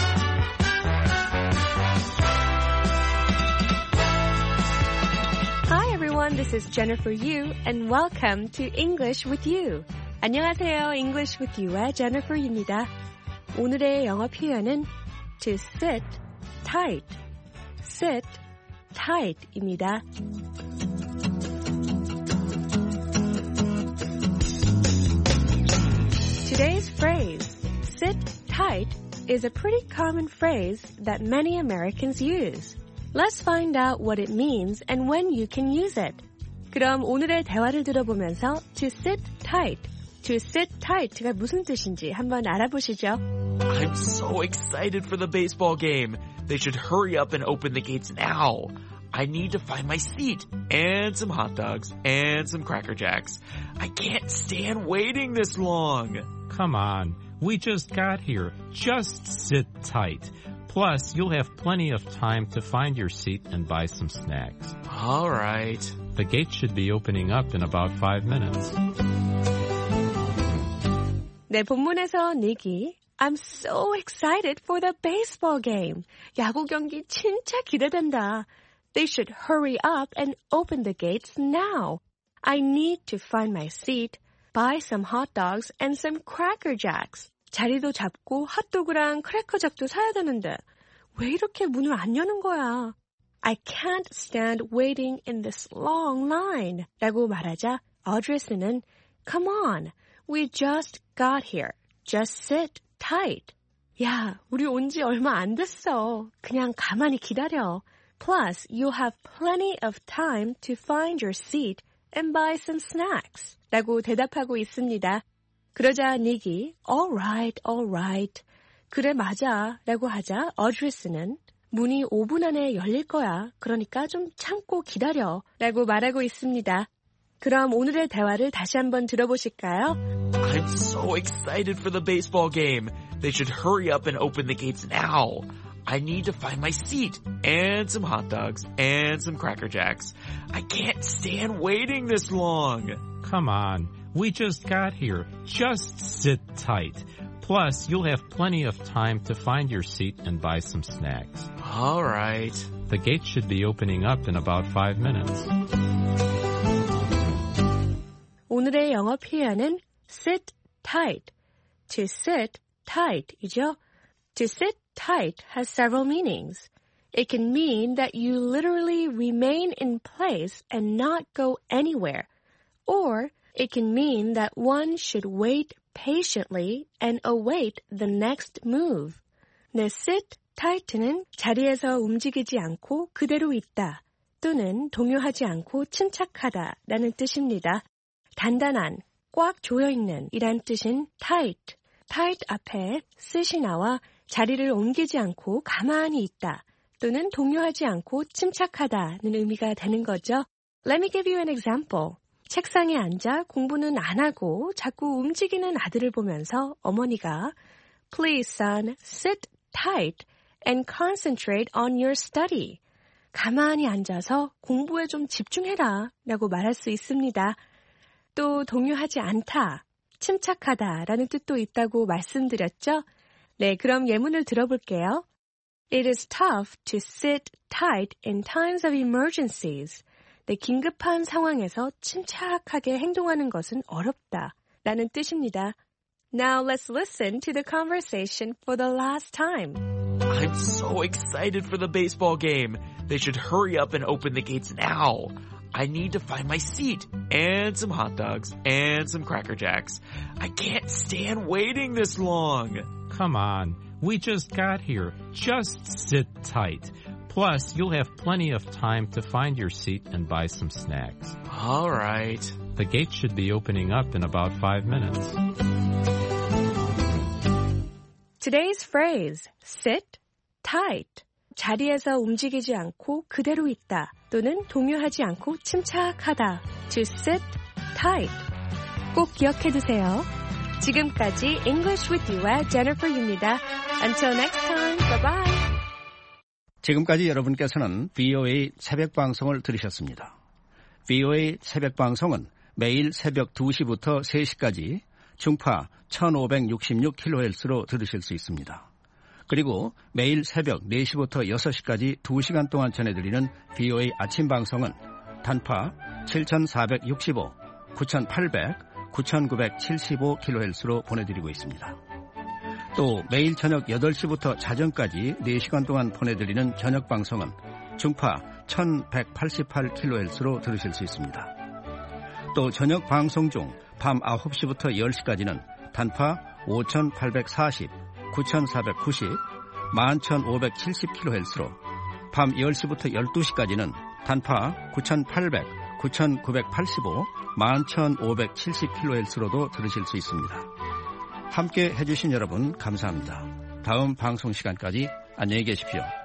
Hi everyone, this is Jennifer Yu and welcome to English with You. 안녕하세요, English with You의 Jennifer입니다. 오늘의 영어 표현은 to sit tight, sit tight입니다. Today's phrase, sit tight, is a pretty common phrase that many Americans use. Let's find out what it means and when you can use it. 그럼 오늘의 대화를 들어보면서 to sit tight, to sit tight가 무슨 뜻인지 한번 알아보시죠. I'm so excited for the baseball game. They should hurry up and open the gates now. I need to find my seat and some hot dogs and some Cracker Jacks. I can't stand waiting this long. Come on. we just got here. Just sit tight. Plus, you'll have plenty of time to find your seat and buy some snacks. All right. The gate should be opening up in about five minutes. 네, 본문에서 니기 I'm so excited for the baseball game. 야구 경기 진짜 기대된다. They should hurry up and open the gates now. I need to find my seat, buy some hot dogs and some cracker jacks. 자리도 잡고 핫도그랑 크래커작도 사야 되는데 왜 이렇게 문을 안 여는 거야? I can't stand waiting in this long line. 라고 말하자 어드레스는 Come on, we just got here. Just sit tight. 야, 우리 온 지 얼마 안 됐어. 그냥 가만히 기다려. Plus, you'll have plenty of time to find your seat and buy some snacks. 라고 대답하고 있습니다. 그러자 닉이 All right, all right. 그래 맞아 라고 하자 어드레스는 문이 오 분 안에 열릴 거야. 그러니까 좀 참고 기다려 라고 말하고 있습니다. 그럼 오늘의 대화를 다시 한번 들어보실까요? I'm so excited for the baseball game. They should hurry up and open the gates now. I need to find my seat and some hot dogs and some cracker jacks. I can't stand waiting this long. Come on, we just got here. Just sit tight. Plus, you'll have plenty of time to find your seat and buy some snacks. All right. The gate should be opening up in about five minutes. 오늘의 영어 표현은 sit tight. To sit tight이죠. To sit tight has several meanings. It can mean that you literally remain in place and not go anywhere. Or it can mean that one should wait patiently and await the next move. 네, sit tight는 자리에서 움직이지 않고 그대로 있다 또는 동요하지 않고 침착하다 라는 뜻입니다. 단단한, 꽉 조여있는 이란 뜻인 tight. tight 앞에 sit이 나와 자리를 옮기지 않고 가만히 있다 또는 동요하지 않고 침착하다는 의미가 되는 거죠. Let me give you an example. 책상에 앉아 공부는 안 하고 자꾸 움직이는 아들을 보면서 어머니가 Please, son, sit tight and concentrate on your study. 가만히 앉아서 공부에 좀 집중해라 라고 말할 수 있습니다. 또 동요하지 않다, 침착하다 라는 뜻도 있다고 말씀드렸죠? 네, 그럼 예문을 들어볼게요. It is tough to sit tight in times of emergencies. 네, 긴급한 상황에서 침착하게 행동하는 것은 어렵다 라는 뜻입니다. Now let's listen to the conversation for the last time. I'm so excited for the baseball game. They should hurry up and open the gates now. I need to find my seat and some hot dogs and some cracker jacks. I can't stand waiting this long. Come on, we just got here. Just sit tight. Plus, you'll have plenty of time to find your seat and buy some snacks. All right. The gate should be opening up in about five minutes. Today's phrase, sit tight. 자리에서 움직이지 않고 그대로 있다 또는 동요하지 않고 침착하다. To sit tight. 꼭 기억해두세요. 지금까지 English with You의 Jennifer Yu입니다. Until next time, bye-bye. 지금까지 여러분께서는 브이오에이 새벽 방송을 들으셨습니다. 브이오에이 새벽 방송은 매일 새벽 두 시부터 세 시까지 중파 천오백육십육 킬로헤르츠로 들으실 수 있습니다. 그리고 매일 새벽 네 시부터 여섯 시까지 두 시간 동안 전해드리는 브이오에이 아침 방송은 단파 칠천사백육십오, 구천팔백, 구천구백칠십오 킬로헤르츠로 보내드리고 있습니다. 또 매일 저녁 여덟 시부터 자정까지 네 시간 동안 보내드리는 저녁 방송은 중파 천백팔십팔 킬로헤르츠로 들으실 수 있습니다. 또 저녁 방송 중 밤 아홉 시부터 열 시까지는 단파 오천팔백사십, 구천사백구십, 만 천오백칠십 킬로헤르츠로 밤 열 시부터 열두 시까지는 단파 구천팔백, 구천구백팔십오, 만 천오백칠십 킬로헤르츠로도 들으실 수 있습니다. 함께 해주신 여러분 감사합니다. 다음 방송 시간까지 안녕히 계십시오.